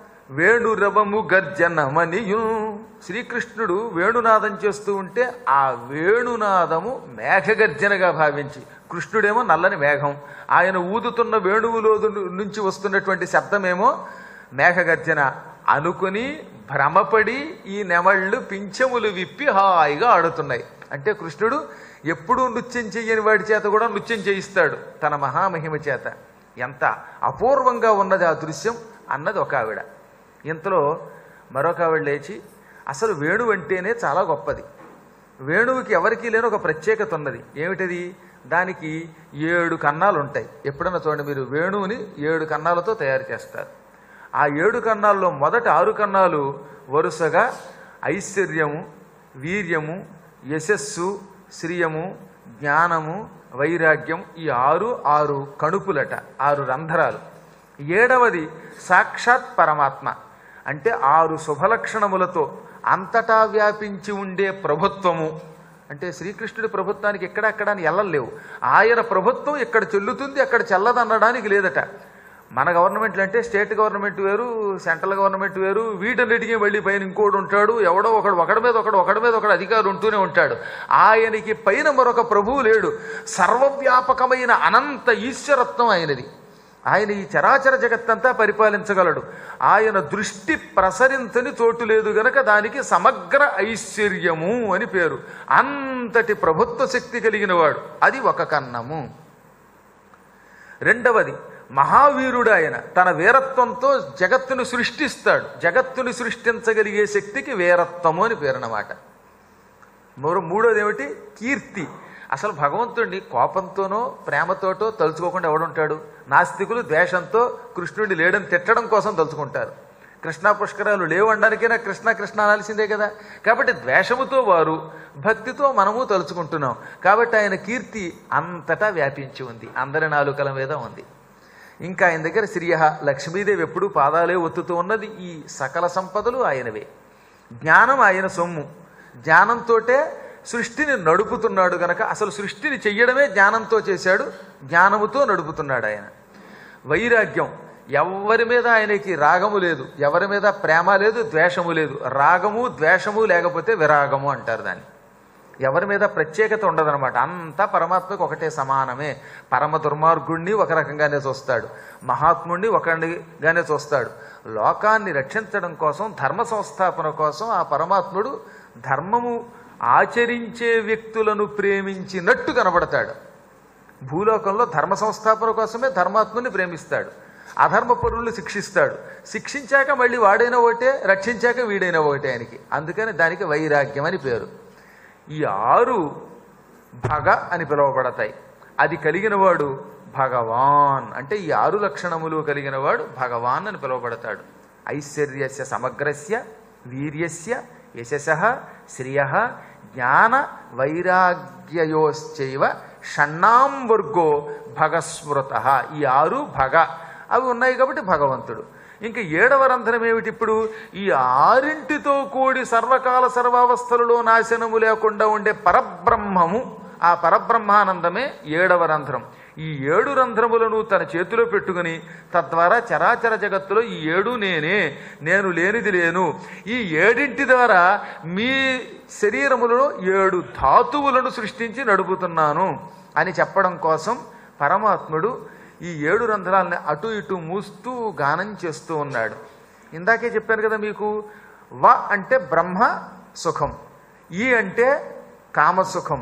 వేణురవము గర్జనమనియు. శ్రీకృష్ణుడు వేణునాదం చేస్తూ ఉంటే ఆ వేణునాదము మేఘగర్జనగా భావించి, కృష్ణుడేమో నల్లని మేఘం, ఆయన ఊదుతున్న వేణువులో నుంచి వస్తున్నటువంటి శబ్దమేమో మేఘగర్జన అనుకుని భ్రమపడి ఈ నెమళ్ళు పింఛములు విప్పి హాయిగా ఆడుతున్నాయి. అంటే కృష్ణుడు ఎప్పుడూ నృత్యం చెయ్యని వాడి చేత కూడా నృత్యం చేయిస్తాడు తన మహామహిమ చేత. ఎంత అపూర్వంగా ఉన్నది ఆ దృశ్యం అన్నది ఒక ఆవిడ. ఇంతలో మరొక ఆవిడ లేచి, అసలు వేణువు అంటేనే చాలా గొప్పది, వేణువుకి ఎవరికీ లేని ఒక ప్రత్యేకత ఉన్నది. ఏమిటది? దానికి ఏడు కన్నాలు ఉంటాయి. ఎప్పుడన్నా చూడండి మీరు, వేణువుని ఏడు కన్నాలతో తయారు చేస్తారు. ఆ ఏడు కన్నాల్లో మొదటి ఆరు కన్నాలు వరుసగా ఐశ్వర్యము, వీర్యము, యశస్సు, శ్రియము, జ్ఞానము, వైరాగ్యం, ఈ ఆరు ఆరు కణుపులట, ఆరు రంధ్రాలు. ఏడవది సాక్షాత్ పరమాత్మ, అంటే ఆరు శుభలక్షణములతో అంతటా వ్యాపించి ఉండే ప్రభుత్వము. అంటే శ్రీకృష్ణుడి ప్రభుత్వానికి ఎక్కడెక్కడ అని ఎల్లలేవు. ఆయన ప్రభుత్వం ఇక్కడ చెల్లుతుంది, అక్కడ చెల్లదనడానికి లేదట. మన గవర్నమెంట్లు అంటే స్టేట్ గవర్నమెంట్ వేరు, సెంట్రల్ గవర్నమెంట్ వేరు, వీటన్నిటికీ మళ్ళీ పైన ఇంకోడు ఉంటాడు, ఎవడో ఒకడు ఒకడి మీద ఒకడు ఒకడి మీద ఒకడు అధికారులు ఉంటూనే ఉంటాడు. ఆయనకి పైన మరొక ప్రభువు లేడు. సర్వవ్యాపకమైన అనంత ఈశ్వరత్వం ఆయనది. ఆయన ఈ చరాచర జగత్తంతా పరిపాలించగలడు. ఆయన దృష్టి ప్రసరించని చోటు లేదు గనక దానికి సమగ్ర ఐశ్వర్యము అని పేరు. అంతటి ప్రభుత్వ శక్తి కలిగిన వాడు, అది ఒక కన్నము. రెండవది మహావీరుడు. ఆయన తన వీరత్వంతో జగత్తును సృష్టిస్తాడు. జగత్తుని సృష్టించగలిగే శక్తికి వీరత్వము అని పేరన్నమాట. మరో మూడోది ఏమిటి? కీర్తి. అసలు భగవంతుడిని కోపంతోనో ప్రేమతోటో తలుచుకోకుండా ఎవడుంటాడు? నాస్తికులు ద్వేషంతో కృష్ణుడిని లేడని తిట్టడం కోసం తలుచుకుంటారు. కృష్ణా పుష్కరాలు లేవనడానికైనా కృష్ణ కృష్ణ అనాల్సిందే కదా. కాబట్టి ద్వేషముతో వారు, భక్తితో మనము తలుచుకుంటున్నాం. కాబట్టి ఆయన కీర్తి అంతటా వ్యాపించి ఉంది, అందరి నాలుకల మీద ఉంది. ఇంకా ఆయన దగ్గర శ్రీయ లక్ష్మీదేవి ఎప్పుడూ పాదాలే ఒత్తుతూ ఉన్నది. ఈ సకల సంపదలు ఆయనవే. జ్ఞానం ఆయన సొమ్ము. జ్ఞానంతోటే సృష్టిని నడుపుతున్నాడు గనక, అసలు సృష్టిని చెయ్యడమే జ్ఞానంతో చేశాడు, జ్ఞానముతో నడుపుతున్నాడు ఆయన. వైరాగ్యం. ఎవరి మీద ఆయనకి రాగము లేదు, ఎవరి మీద ప్రేమ లేదు, ద్వేషము లేదు. రాగము ద్వేషము లేకపోతే విరాగము అంటారు దాన్ని. ఎవరి మీద ప్రత్యేకత ఉండదనమాట. అంతా పరమాత్మకు ఒకటే సమానమే. పరమ దుర్మార్గుణ్ణి ఒక రకంగానే చూస్తాడు, మహాత్ముణ్ణి ఒకటిగానే చూస్తాడు. లోకాన్ని రక్షించడం కోసం, ధర్మ సంస్థాపన కోసం ఆ పరమాత్ముడు ధర్మము ఆచరించే వ్యక్తులను ప్రేమించినట్టు కనబడతాడు. భూలోకంలో ధర్మ సంస్థాపన కోసమే ధర్మాత్ముని ప్రేమిస్తాడు. అధర్మ పరులను శిక్షిస్తాడు. శిక్షించాక మళ్ళీ వాడైనా ఒకటే, రక్షించాక వీడైనా ఒకటే ఆయనకి. అందుకని దానికి వైరాగ్యం అని పేరు. ఈ ఆరు భగ అని పిలువబడతాయి. అది కలిగిన వాడు భగవాన్. అంటే ఈ ఆరు లక్షణములు కలిగిన వాడు భగవాన్ అని పిలువబడతాడు. ఐశ్వర్యస్య సమగ్రస్య, వీర్యస్య, యశసః, శ్రియ, జ్ఞాన వైరాగ్యయోశ్చైవ షణ్ణాం వర్గో భగస్మృత. ఈ ఆరు భగ అవి ఉన్నాయి కాబట్టి భగవంతుడు. ఇంకా ఏడవ రంధ్రం ఏమిటి? ఇప్పుడు ఈ ఆరింటితో కూడి సర్వకాల సర్వావస్థలలో నాశనము లేకుండా ఉండే పరబ్రహ్మము, ఆ పరబ్రహ్మానందమే ఏడవ రంధ్రం. ఈ ఏడు రంధ్రములను తన చేతిలో పెట్టుకుని తద్వారా చరాచర జగత్తులో ఈ ఏడు నేనే, నేను లేనిది లేను, ఈ ఏడింటి ద్వారా మీ శరీరములలో ఏడు ధాతువులను సృష్టించి నడుపుతున్నాను అని చెప్పడం కోసం పరమాత్ముడు ఈ ఏడు రంధ్రాలని అటు ఇటు మూస్తూ గానం చేస్తూ ఉన్నాడు. ఇందాకే చెప్పాను కదా మీకు, వ అంటే బ్రహ్మ సుఖం, ఈ అంటే కామసుఖం,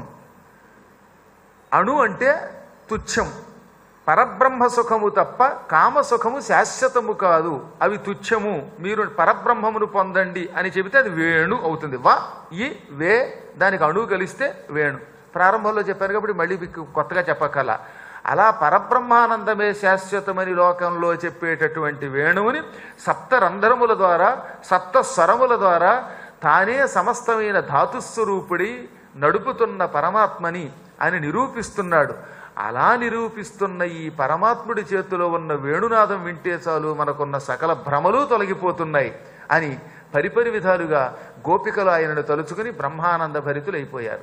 అణు అంటే తుచ్చం. పరబ్రహ్మ సుఖము తప్ప కామసుఖము శాశ్వతము కాదు, అవి తుచ్చము, మీరు పరబ్రహ్మమును పొందండి అని చెబితే అది వేణు అవుతుంది. వ ఈ వే దానికి అణువు కలిస్తే వేణు. ప్రారంభంలో చెప్పాను కాబట్టి మళ్ళీ మీకు కొత్తగా చెప్పకల. అలా పరబ్రహ్మానందమే శాశ్వతమని లోకంలో చెప్పేటటువంటి వేణువుని సప్త రంధ్రముల ద్వారా సప్త స్వరముల ద్వారా తానే సమస్తమైన ధాతుస్వరూపుడి నడుపుతున్న పరమాత్మని అని నిరూపిస్తున్నాడు. అలా నిరూపిస్తున్న ఈ పరమాత్ముడి చేతిలో ఉన్న వేణునాదం వింటే చాలు మనకున్న సకల భ్రమలు తొలగిపోతున్నాయి అని పరిపరి విధాలుగా గోపికలు ఆయనను తలుచుకుని బ్రహ్మానంద భరితులైపోయారు.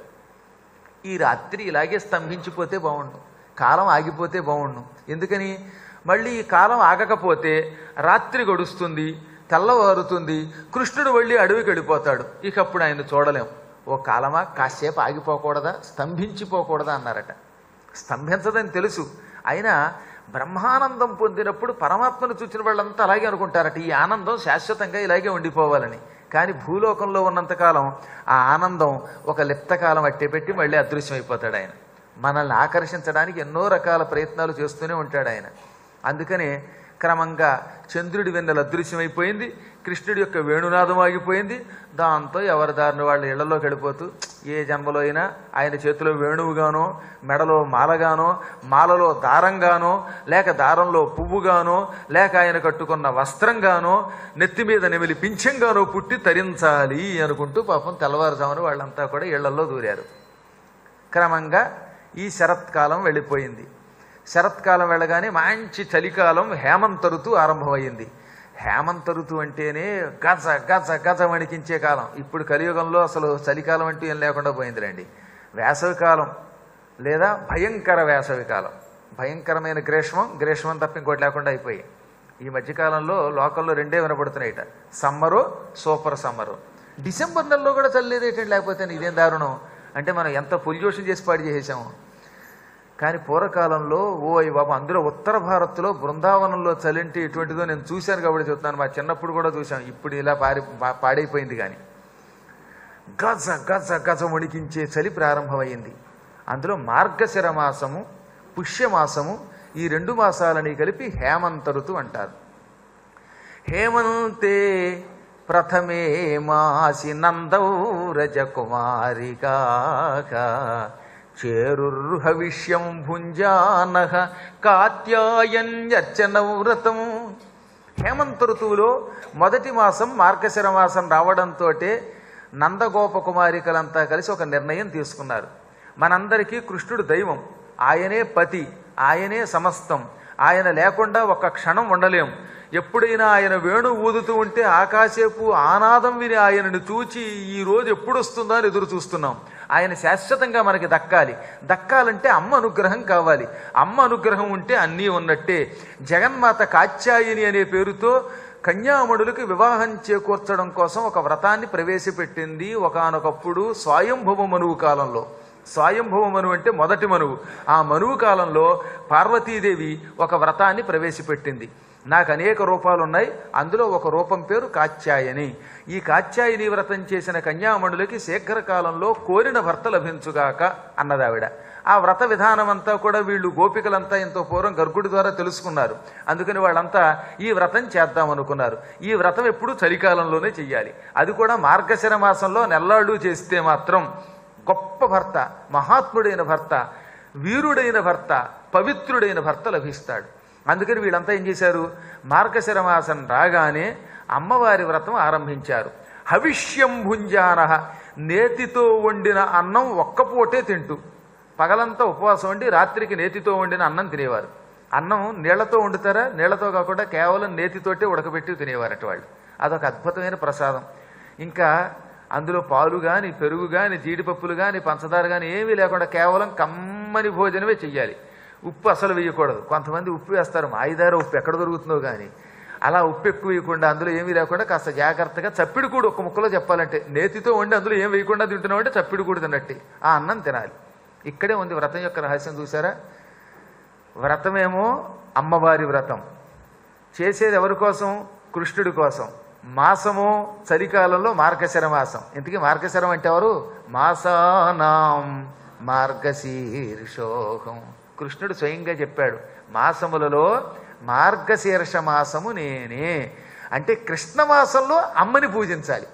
ఈ రాత్రి ఇలాగే స్తంభించిపోతే బాగుండు, కాలం ఆగిపోతే బాగుండు. ఎందుకని? మళ్ళీ ఈ కాలం ఆగకపోతే రాత్రి గడుస్తుంది, తెల్లవారుతుంది, కృష్ణుడు మళ్ళీ అడవికి వెళ్ళిపోతాడు. ఇక అప్పుడు ఆయన చూడలేం. ఓ కాలమా కాసేపు ఆగిపోకూడదా, స్తంభించిపోకూడదా అన్నారట. స్తంభించదని తెలుసు, అయినా బ్రహ్మానందం పొందినప్పుడు పరమాత్మను చూచిన వాళ్ళంతా అలాగే అనుకుంటారట, ఈ ఆనందం శాశ్వతంగా ఇలాగే ఉండిపోవాలని. కానీ భూలోకంలో ఉన్నంతకాలం ఆ ఆనందం ఒక లిప్తకాలం అట్టే పెట్టి మళ్ళీ అదృశ్యం అయిపోతాడు ఆయన. మనల్ని ఆకర్షించడానికి ఎన్నో రకాల ప్రయత్నాలు చేస్తూనే ఉంటాడు ఆయన. అందుకనే క్రమంగా చంద్రుడి వెన్నెల అదృశ్యమైపోయింది, కృష్ణుడి యొక్క వేణునాదం ఆగిపోయింది. దాంతో ఎవరి దారిని వాళ్ళ ఇళ్లలోకి వెళ్ళిపోతూ ఏ జన్మలో అయినా ఆయన చేతిలో వేణువుగానో, మెడలో మాలగానో, మాలలో దారంగానో, లేక దారంలో పువ్వుగానో, లేక ఆయన కట్టుకున్న వస్త్రంగానో, నెత్తి మీద నెమిలి పింఛంగానో పుట్టి తరించాలి అనుకుంటూ పాపం తెల్లవారుజామున వాళ్ళంతా కూడా ఇళ్లల్లో దూరారు. క్రమంగా ఈ శరత్కాలం వెళ్ళిపోయింది. శరత్కాలం వెళ్ళగానే మంచి చలికాలం హేమంత ఋతువు ఆరంభమైంది. హేమంత ఋతువు అంటేనే గజ గజ గజ వణికించే కాలం. ఇప్పుడు కలియుగంలో అసలు చలికాలం అంటూ ఏం లేకుండా పోయిందిలేండి. వేసవికాలం లేదా భయంకర వేసవికాలం, భయంకరమైన గ్రీష్మం, గ్రీష్మం తప్ప ఇంకోటి లేకుండా అయిపోయి ఈ మధ్యకాలంలో లోకల్లో రెండే వినపడుతున్నాయిట, సమ్మరు, సూపర్ సమ్మరు. డిసెంబర్ నెలలో కూడా చల్లేదు ఏంటంటే, లేకపోతే ఇదేం దారుణం అంటే మనం ఎంత పొల్యూషన్ చేసి పాడు చేసేసాము. కానీ పూర్వకాలంలో ఓ బాబు అందులో ఉత్తర భారత్లో బృందావనంలో చలింటి ఇటువంటిదో నేను చూశాను కాబట్టి చెప్తున్నాను. మా చిన్నప్పుడు కూడా చూశాం, ఇప్పుడు ఇలా పారి పాడైపోయింది. కానీ గజ గజ గజ వణికించే చలి ప్రారంభమైంది. అందులో మార్గశిర మాసము, పుష్యమాసము, ఈ రెండు మాసాలని కలిపి హేమంత ఋతువు అంటారు. హేమంతే ప్రథమే మాసి నందౌ రజకుమారిగా చేరుర్హవిష్యం భుంజానః కాత్యాయన్యర్చనవ్రతం. హేమంత ఋతువులో మొదటి మాసం మార్గశిర మాసం రావడంతో నందగోప కుమారికలంతా కలిసి ఒక నిర్ణయం తీసుకున్నారు. మనందరికీ కృష్ణుడు దైవం, ఆయనే పతి, ఆయనే సమస్తం, ఆయన లేకుండా ఒక క్షణం ఉండలేం. ఎప్పుడైనా ఆయన వేణు ఊదుతూ ఉంటే ఆకాశేపు ఆనాదం విని ఆయనను చూచి ఈ రోజు ఎప్పుడు వస్తుందో అని ఎదురు చూస్తున్నాం. ఆయన శాశ్వతంగా మనకి దక్కాలి. దక్కాలంటే అమ్మ అనుగ్రహం కావాలి. అమ్మ అనుగ్రహం ఉంటే అన్నీ ఉన్నట్టే. జగన్మాత కాత్యాయిని అనే పేరుతో కన్యామణులకు వివాహం చేకూర్చడం కోసం ఒక వ్రతాన్ని ప్రవేశపెట్టింది ఒకానొకప్పుడు స్వయంభవ మనువు కాలంలో. స్వయంభవ మనువు అంటే మొదటి మనువు. ఆ మనువు కాలంలో పార్వతీదేవి ఒక వ్రతాన్ని ప్రవేశపెట్టింది. నాకు అనేక రూపాలు ఉన్నాయి, అందులో ఒక రూపం పేరు కాత్యాయని. ఈ కాత్యాయని వ్రతం చేసిన కన్యామణులకి శీఘ్రకాలంలో కోరిన భర్త లభించుగాక అన్నదావిడ. ఆ వ్రత విధానం అంతా కూడా వీళ్ళు గోపికలంతా ఎంతో పూర్వం గర్గుడి ద్వారా తెలుసుకున్నారు. అందుకని వాళ్ళంతా ఈ వ్రతం చేద్దామనుకున్నారు. ఈ వ్రతం ఎప్పుడు చలికాలంలోనే చెయ్యాలి, అది కూడా మార్గశిర మాసంలో నెల్లాళ్ళు చేస్తే మాత్రం గొప్ప భర్త, మహాత్ముడైన భర్త, వీరుడైన భర్త, పవిత్రుడైన భర్త లభిస్తాడు. అందుకని వీళ్ళంతా ఏం చేశారు, మార్గశిర మాసం రాగానే అమ్మవారి వ్రతం ఆరంభించారు. హవిష్యం భుంజానః, నేతితో వండిన అన్నం ఒక్క పూటే తింటూ, పగలంతా ఉపవాసం ఉండి రాత్రికి నేతితో వండిన అన్నం తినేవారు. అన్నం నీళ్లతో వండుతారా? నీళ్లతో కాకుండా కేవలం నేతితోటే ఉడకబెట్టి తినేవారట వాళ్ళు. అదొక అద్భుతమైన ప్రసాదం. ఇంకా అందులో పాలు కానీ, పెరుగు కానీ, జీడిపప్పులు కానీ, పంచదార కానీ ఏమీ లేకుండా కేవలం కమ్మని భోజనమే చెయ్యాలి. ఉప్పు అసలు వేయకూడదు. కొంతమంది ఉప్పు వేస్తారు, మాయిదార ఉప్పు ఎక్కడ దొరుకుతుందో కానీ. అలా ఉప్పు ఎక్కువ వేయకుండా, అందులో ఏమీ లేకుండా కాస్త జాగ్రత్తగా చప్పిడి కూడా ఒక ముక్కలో చెప్పాలంటే నేతితో వండి అందులో ఏం వేయకుండా తింటున్నావు అంటే చప్పిడి కూడా తిన్నట్టు ఆ అన్నం తినాలి. ఇక్కడే ఉంది వ్రతం యొక్క రహస్యం. చూసారా? వ్రతమేమో అమ్మవారి వ్రతం, చేసేది ఎవరి కోసం? కృష్ణుడి కోసం. మాసము చలికాలంలో మార్గశిర మాసం. ఇంతకీ మార్గశిరం అంటే ఎవరు? మాసానాం మార్గశీర్షోహం. కృష్ణుడు స్వయంగా చెప్పాడు, మాసములలో మార్గశీర్ష మాసము నేనే. అంటే కృష్ణ మాసంలో అమ్మని పూజించాలి.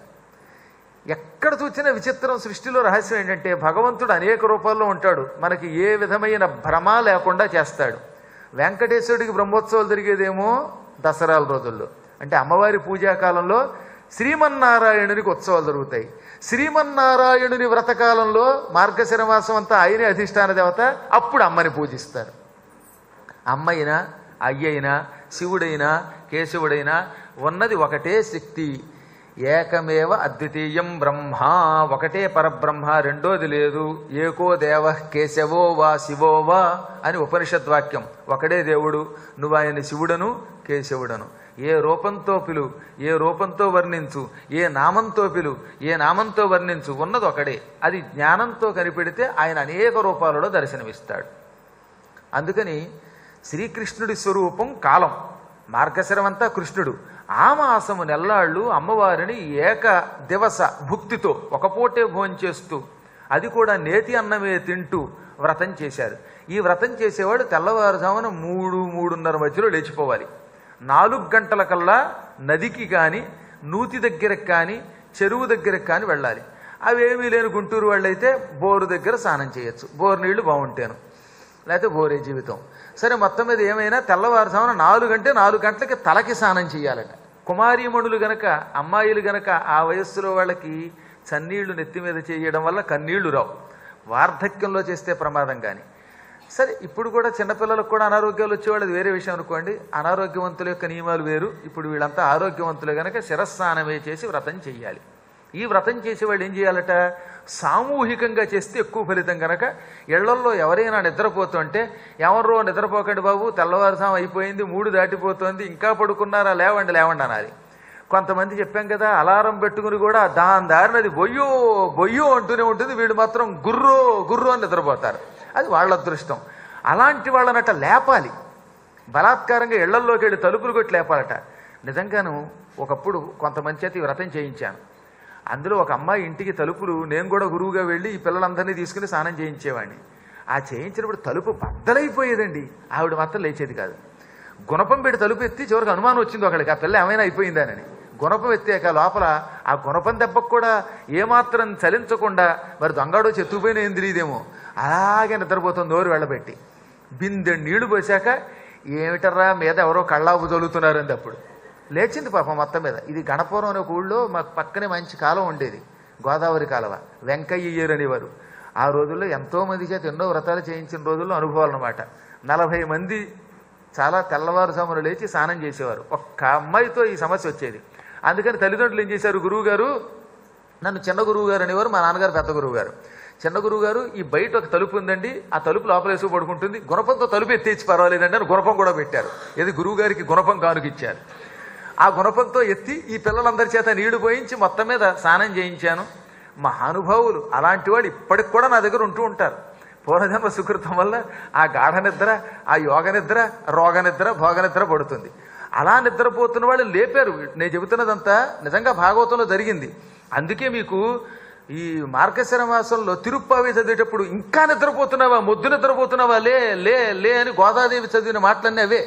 ఎక్కడ చూసినా విచిత్రం. సృష్టిలో రహస్యం ఏంటంటే భగవంతుడు అనేక రూపాల్లో ఉంటాడు, మనకి ఏ విధమైన భ్రమ లేకుండా చేస్తాడు. వెంకటేశ్వరుడికి బ్రహ్మోత్సవాలు జరిగేదేమో దసరాల రోజుల్లో, అంటే అమ్మవారి పూజాకాలంలో శ్రీమన్నారాయణునికి ఉత్సవాలు జరుగుతాయి. శ్రీమన్నారాయణుని వ్రతకాలంలో మార్గశిర మాసం అంతా ఆయనే అధిష్టాన దేవత, అప్పుడు అమ్మని పూజిస్తారు. అమ్మైనా అయ్యైనా శివుడైనా కేశవుడైనా ఉన్నది ఒకటే శక్తి. ఏకమేవ అద్వితీయం బ్రహ్మ, ఒకటే పరబ్రహ్మ, రెండోది లేదు. ఏకో దేవ కేశవో వా శివో వా అని ఉపనిషద్వాక్యం. ఒకడే దేవుడు, నువ్వు ఆయన శివుడను కేశవుడను. ఏ రూపంతో పిలు, ఏ రూపంతో వర్ణించు, ఏ నామంతో పిలు, ఏ నామంతో వర్ణించు, ఉన్నది ఒకడే. అది జ్ఞానంతో కనిపెడితే ఆయన అనేక రూపాలలో దర్శనమిస్తాడు. అందుకని శ్రీకృష్ణుడి స్వరూపం కాలం, మార్గశిరం అంతా కృష్ణుడు. ఆ మాసము నెల్లాళ్ళు అమ్మవారిని ఏక దివస భుక్తితో ఒక పూటే భోంచేస్తూ, అది కూడా నేతి అన్నమే తింటూ వ్రతం చేశారు. ఈ వ్రతం చేసేవాడు తెల్లవారుజామున మూడు మూడున్నర మధ్యలో లేచిపోవాలి. నాలుగు గంటల కల్లా నదికి కానీ, నూతి దగ్గరకు కానీ, చెరువు దగ్గరకు కానీ వెళ్ళాలి. అవేమీ లేని గుంటూరు వాళ్ళైతే బోరు దగ్గర స్నానం చేయొచ్చు, బోరు నీళ్లు బాగుంటాను, లేకపోతే బోరే జీవితం. సరే, మొత్తం మీద ఏమైనా తెల్లవారుజామున నాలుగు గంటే నాలుగు గంటలకి తలకి స్నానం చేయాలట. కుమారీమణులు గనక, అమ్మాయిలు గనక ఆ వయస్సులో వాళ్ళకి చన్నీళ్లు నెత్తి మీద చేయడం వల్ల కన్నీళ్లు రావు. వార్ధక్యంలో చేస్తే ప్రమాదం. కానీ సరే, ఇప్పుడు కూడా చిన్నపిల్లలకు కూడా అనారోగ్యాలు వచ్చేవాళ్ళు, అది వేరే విషయం అనుకోండి. అనారోగ్యవంతుల యొక్క నియమాలు వేరు. ఇప్పుడు వీళ్ళంతా ఆరోగ్యవంతులు గనక శిరస్నానమే చేసి వ్రతం చెయ్యాలి. ఈ వ్రతం చేసేవాళ్ళు ఏం చేయాలట? సామూహికంగా చేస్తే ఎక్కువ ఫలితం కనుక ఇళ్లల్లో ఎవరైనా నిద్రపోతుంటే, ఎవరో నిద్రపోకండి బాబు, తెల్లవారుసాం అయిపోయింది, మూడు దాటిపోతుంది, ఇంకా పడుకున్నారా, లేవండి లేవండి అనాలి. కొంతమంది చెప్పాం కదా, అలారం పెట్టుకుని కూడా దాని దారినది బొయ్యో బొయ్యో అంటూనే ఉంటుంది, వీళ్ళు మాత్రం గుర్రో గుర్రో అని నిద్రపోతారు. అది వాళ్ళ అదృష్టం. అలాంటి వాళ్ళనట లేపాలి, బలాత్కారంగా ఇళ్లల్లోకి వెళ్ళి తలుపులు కొట్టి లేపాలట. నిజంగాను ఒకప్పుడు కొంతమంది చేత ఈ వ్రతం చేయించాను. అందులో ఒక అమ్మాయి ఇంటికి తలుపులు, నేను కూడా గురువుగా వెళ్ళి ఈ పిల్లలందరినీ తీసుకుని స్నానం చేయించేవాడిని. ఆ చేయించినప్పుడు తలుపు బద్దలైపోయేదండి, ఆవిడ మాత్రం లేచేది కాదు. గుణపం పెట్టి తలుపు ఎత్తి చివరికి అనుమానం వచ్చింది ఒకళ్ళకి, ఆ పిల్ల ఏమైనా అయిపోయిందానని. గుణపం ఎత్తాక లోపల ఆ గుణపం దెబ్బకు కూడా ఏమాత్రం చలించకుండా, మరి దొంగడు చెత్తుపోయిన ఏం తెలియదేమో, అలాగే నిద్రపోతుంది నోరు వెళ్ళబెట్టి. బిందె నీళ్లు పోసాక, ఏమిటర్రా మీద ఎవరో కళ్ళాపు చల్లుతున్నారంది. అప్పుడు లేచింది పాపం మొత్తం మీద. ఇది గణపురం అనే ఊళ్ళో మాకు పక్కనే మంచి కాలం ఉండేది, గోదావరి కాలువ, వెంకయ్య ఏరు అనేవారు. ఆ రోజుల్లో ఎంతో మంది చేత ఎన్నో వ్రతాలు చేయించిన రోజుల్లో అనుభవాలు అనమాట. నలభై మంది చాలా తెల్లవారుజామున లేచి స్నానం చేసేవారు. ఒక్క అమ్మాయితో ఈ సమస్య వచ్చేది. అందుకని తల్లిదండ్రులు ఏం చేశారు, గురువు గారు, నన్ను చిన్న గురువు గారు అనేవారు, మా నాన్నగారు పెద్ద గురువు గారు. చిన్న గురువు గారు, ఈ బయట ఒక తలుపు ఉందండి, ఆ తలుపు లోపల వేసుకు పడుకుంటుంది, గుణపంతో తలుపు ఎత్తిచ్చి పర్వాలేదండి అని గుణపం కూడా పెట్టారు. ఇది గురువు గారికి గుణపం కానుకిచ్చారు. ఆ గుణపంతో ఎత్తి ఈ పిల్లలందరి చేత నీళ్లు పోయించి మొత్తం మీద స్నానం చేయించాను. మహానుభావులు అలాంటి వాడు ఇప్పటికి కూడా నా దగ్గర ఉంటూ ఉంటారు. పూర్వజన్మ సుకృతం వల్ల ఆ గాఢ నిద్ర, ఆ యోగ నిద్ర, రోగ నిద్ర, భోగ నిద్ర పడుతుంది. అలా నిద్రపోతున్న వాళ్ళు లేపారు. నేను చెబుతున్నదంతా నిజంగా భాగవతంలో జరిగింది. అందుకే మీకు ఈ మార్గశిర మాసంలో తిరుప్పావి చదివేటప్పుడు, ఇంకా నిద్రపోతున్నావా, మొద్దు నిద్రపోతున్నావా, లే లే లే అని గోదాదేవి చదివిన మాటలన్నీ అవే.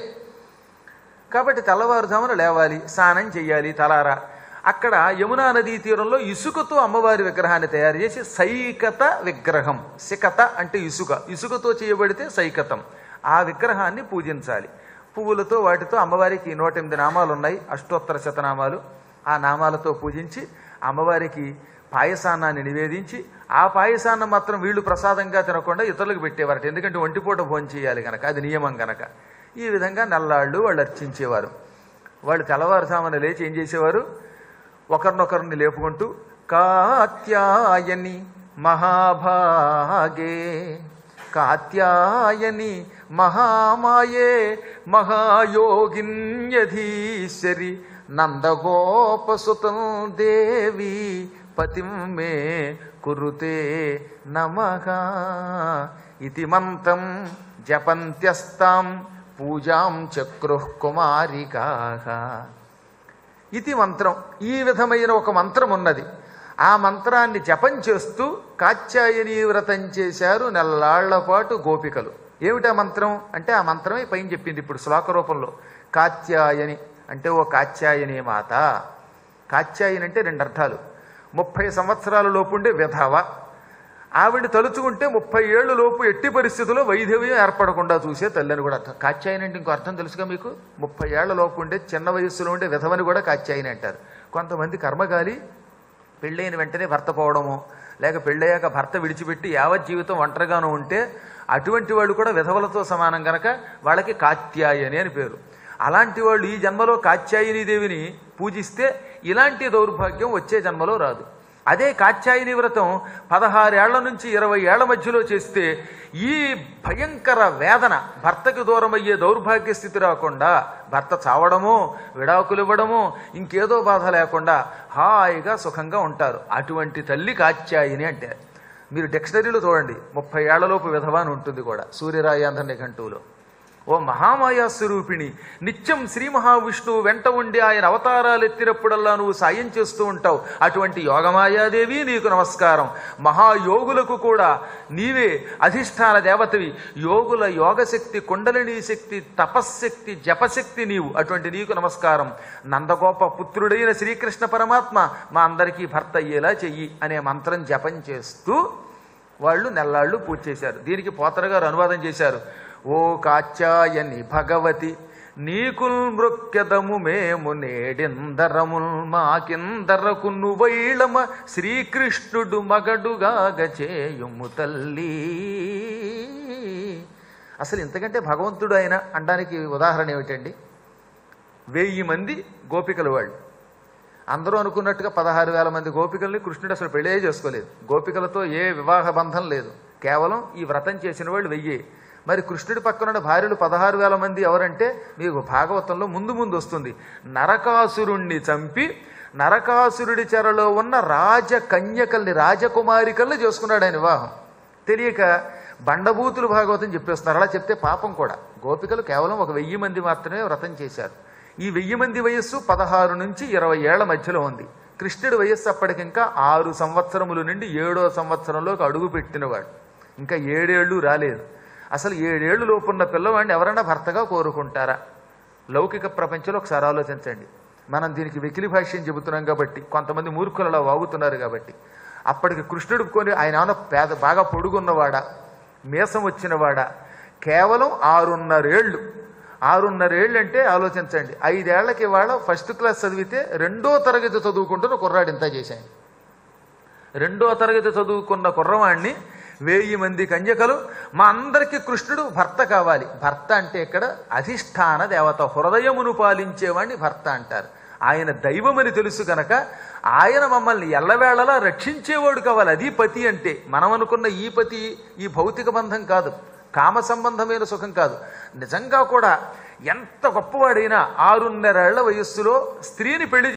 కాబట్టి తెల్లవారుజామున లేవాలి, స్నానం చెయ్యాలి తలారా. అక్కడ యమునా నదీ తీరంలో ఇసుకతో అమ్మవారి విగ్రహాన్ని తయారు చేసి, సైకత విగ్రహం, సికత అంటే ఇసుక, ఇసుకతో చేయబడితే సైకతం, ఆ విగ్రహాన్ని పూజించాలి. పువ్వులతో వాటితో అమ్మవారికి నూట ఎనిమిది నామాలు ఉన్నాయి, అష్టోత్తర శతనామాలు. ఆ నామాలతో పూజించి అమ్మవారికి పాయసాన్నాన్ని నివేదించి ఆ పాయసాన్ని మాత్రం వీళ్ళు ప్రసాదంగా తినకుండా ఇతరులకు పెట్టేవారట. ఎందుకంటే ఒంటిపూట భోజనం చేయాలి కనుక, అది నియమం కనుక. ఈ విధంగా నెల్లాళ్ళు వాళ్ళు అర్చించేవారు. వాళ్ళు తెల్లవారుజామున లేచి ఏం చేసేవారు, ఒకరినొకరిని లేపుకుంటూ కాత్యాయని మహాభాగే కాత్యాయని మహామాయే మహాయోగిన్యధీశ్వరి నందగోపసుతం దేవి పతిం మే కురుతే నమః ఇతి మంత్రం జపంత్యస్తాం పూజాం చక్రుః కుమారికాః. ఇది మంత్రం. ఈ విధమైన ఒక మంత్రం ఉన్నది. ఆ మంత్రాన్ని జపం చేస్తూ కాత్యాయని వ్రతం చేశారు నెల్లాళ్ల పాటు గోపికలు. ఏమిటా మంత్రం అంటే ఆ మంత్రమే పైన చెప్పింది ఇప్పుడు శ్లోక రూపంలో. కాత్యాయని అంటే ఓ కాత్యాయని మాత. కాత్యాయని అంటే రెండు అర్థాలు. ముప్పై సంవత్సరాల లోపుండే విధవ, ఆవిడ తలుచుకుంటే ముప్పై ఏళ్ళు లోపు ఎట్టి పరిస్థితుల్లో వైధవ్యం ఏర్పడకుండా చూసే తల్లిని కూడా అర్థం. కాత్యాయని అంటే ఇంకో అర్థం తెలుసుగా మీకు, ముప్పై ఏళ్ల లోపు ఉండే చిన్న వయస్సులో ఉండే విధవని కూడా కాత్యాయని అంటారు. కొంతమంది కర్మగాలి పెళ్ళైన వెంటనే భర్త పోవడము, లేక పెళ్ళయ్యాక భర్త విడిచిపెట్టి యావత్ జీవితం ఒంటరిగాను ఉంటే అటువంటి వాళ్ళు కూడా విధవలతో సమానం గనక వాళ్ళకి కాత్యాయని అని పేరు. అలాంటి వాళ్ళు ఈ జన్మలో కాత్యాయని దేవిని పూజిస్తే ఇలాంటి దౌర్భాగ్యం వచ్చే జన్మలో రాదు. అదే కాత్యాయని వ్రతం పదహారేళ్ల నుంచి ఇరవై ఏళ్ల మధ్యలో చేస్తే ఈ భయంకర వేదన, భర్తకి దూరం అయ్యే దౌర్భాగ్య స్థితి రాకుండా, భర్త చావడమో విడాకులు ఇవ్వడమో ఇంకేదో బాధ లేకుండా హాయిగా సుఖంగా ఉంటారు. అటువంటి తల్లి కాత్యాయని అంటే. మీరు డిక్షనరీలో చూడండి, ముప్పై ఏళ్లలోపు విధవ అని ఉంటుంది కూడా సూర్యరాయాంధ్ర నిఘంటువులో. ఓ మహామాయా స్వరూపిణి, నిత్యం శ్రీ మహావిష్ణువు వెంట ఉండి ఆయన అవతారాలు ఎత్తినప్పుడల్లా నువ్వు సాయం చేస్తూ ఉంటావు. అటువంటి యోగమాయాదేవి నీకు నమస్కారం. మహాయోగులకు కూడా నీవే అధిష్టాన దేవతవి. యోగుల యోగశక్తి, కుండలినీ శక్తి, తపశ్శక్తి, జపశక్తి నీవు. అటువంటి నీకు నమస్కారం. నందగోప పుత్రుడైన శ్రీకృష్ణ పరమాత్మ మా అందరికీ భర్త అయ్యేలా చెయ్యి అనే మంత్రం జపం చేస్తూ వాళ్ళు నెల్లాళ్ళు పూజ చేశారు. దీనికి పోతన గారు అనువాదం చేశారు. ఓ కాత్యాయని భగవతి నీకుల్ మృక్యదము మేము నేడిందరముల్ మాకిందరకు నువ్వైళమ శ్రీకృష్ణుడు మగడుగాగ చేయుము తల్లి. అసలు ఇంతకంటే భగవంతుడు ఆయన అనడానికి ఉదాహరణ ఏమిటండి? వెయ్యి మంది గోపికలు వాళ్ళు. అందరూ అనుకున్నట్టుగా పదహారు వేల మంది గోపికల్ని కృష్ణుడు అసలు పెళ్ళే చేసుకోలేదు. గోపికలతో ఏ వివాహ బంధం లేదు. కేవలం ఈ వ్రతం చేసిన వాళ్ళు వెయ్యే. మరి కృష్ణుడి పక్కనున్న భార్యలు పదహారు వేల మంది ఎవరంటే మీకు భాగవతంలో ముందు ముందు వస్తుంది. నరకాసురుణ్ణి చంపి నరకాసురుడి చెరలో ఉన్న రాజకన్యకల్ని, రాజకుమారికల్ని చేసుకున్నాడు ఆయన వివాహం. తెలియక బండబూతులు భాగవతం చెప్పేస్తున్నారు. అలా చెప్తే పాపం కూడా. గోపికలు కేవలం ఒక వెయ్యి మంది మాత్రమే వ్రతం చేశారు. ఈ వెయ్యి మంది వయస్సు పదహారు నుంచి ఇరవై ఏళ్ల మధ్యలో ఉంది. కృష్ణుడి వయస్సు అప్పటికింకా ఆరు సంవత్సరముల నుండి ఏడో సంవత్సరంలోకి అడుగు పెట్టినవాడు. ఇంకా ఏడేళ్లు రాలేదు. అసలు ఏడేళ్లు లోపున్న పిల్లవాడిని ఎవరైనా భర్తగా కోరుకుంటారా? లౌకిక ప్రపంచంలో ఒకసారి ఆలోచించండి. మనం దీనికి వెకిలి భాష్యం చెబుతున్నాం కాబట్టి, కొంతమంది మూర్ఖులు అలా వాగుతున్నారు కాబట్టి. అప్పటికి కృష్ణుడు కొని ఆయన ఏమన్నా పేద బాగా పొడుగున్నవాడా, మీసం వచ్చినవాడా? కేవలం ఆరున్నరేళ్లు. ఆరున్నరేళ్ళు అంటే ఆలోచించండి. ఐదేళ్లకి వాళ్ళ ఫస్ట్ క్లాస్ చదివితే రెండో తరగతి చదువుకుంటున్న కుర్రాడు ఇంత చేశాను. రెండో తరగతి చదువుకున్న కుర్రవాణ్ణి వెయ్యి మంది కన్యకలు, మా అందరికీ కృష్ణుడు భర్త కావాలి. భర్త అంటే ఇక్కడ అధిష్టాన దేవత, హృదయమును పాలించేవాడిని భర్త అంటారు. ఆయన దైవమని తెలుసు కనుక ఆయన మమ్మల్ని ఎల్లవేళలా రక్షించేవాడు కావాలి. అది పతి అంటే. మనం అనుకున్న ఈ పతి ఈ భౌతిక బంధం కాదు, కామ సంబంధమైన సుఖం కాదు. నిజంగా కూడా ఎంత గొప్పవాడైనా ఆరున్నరేళ్ల వయస్సులో స్త్రీని పెళ్లి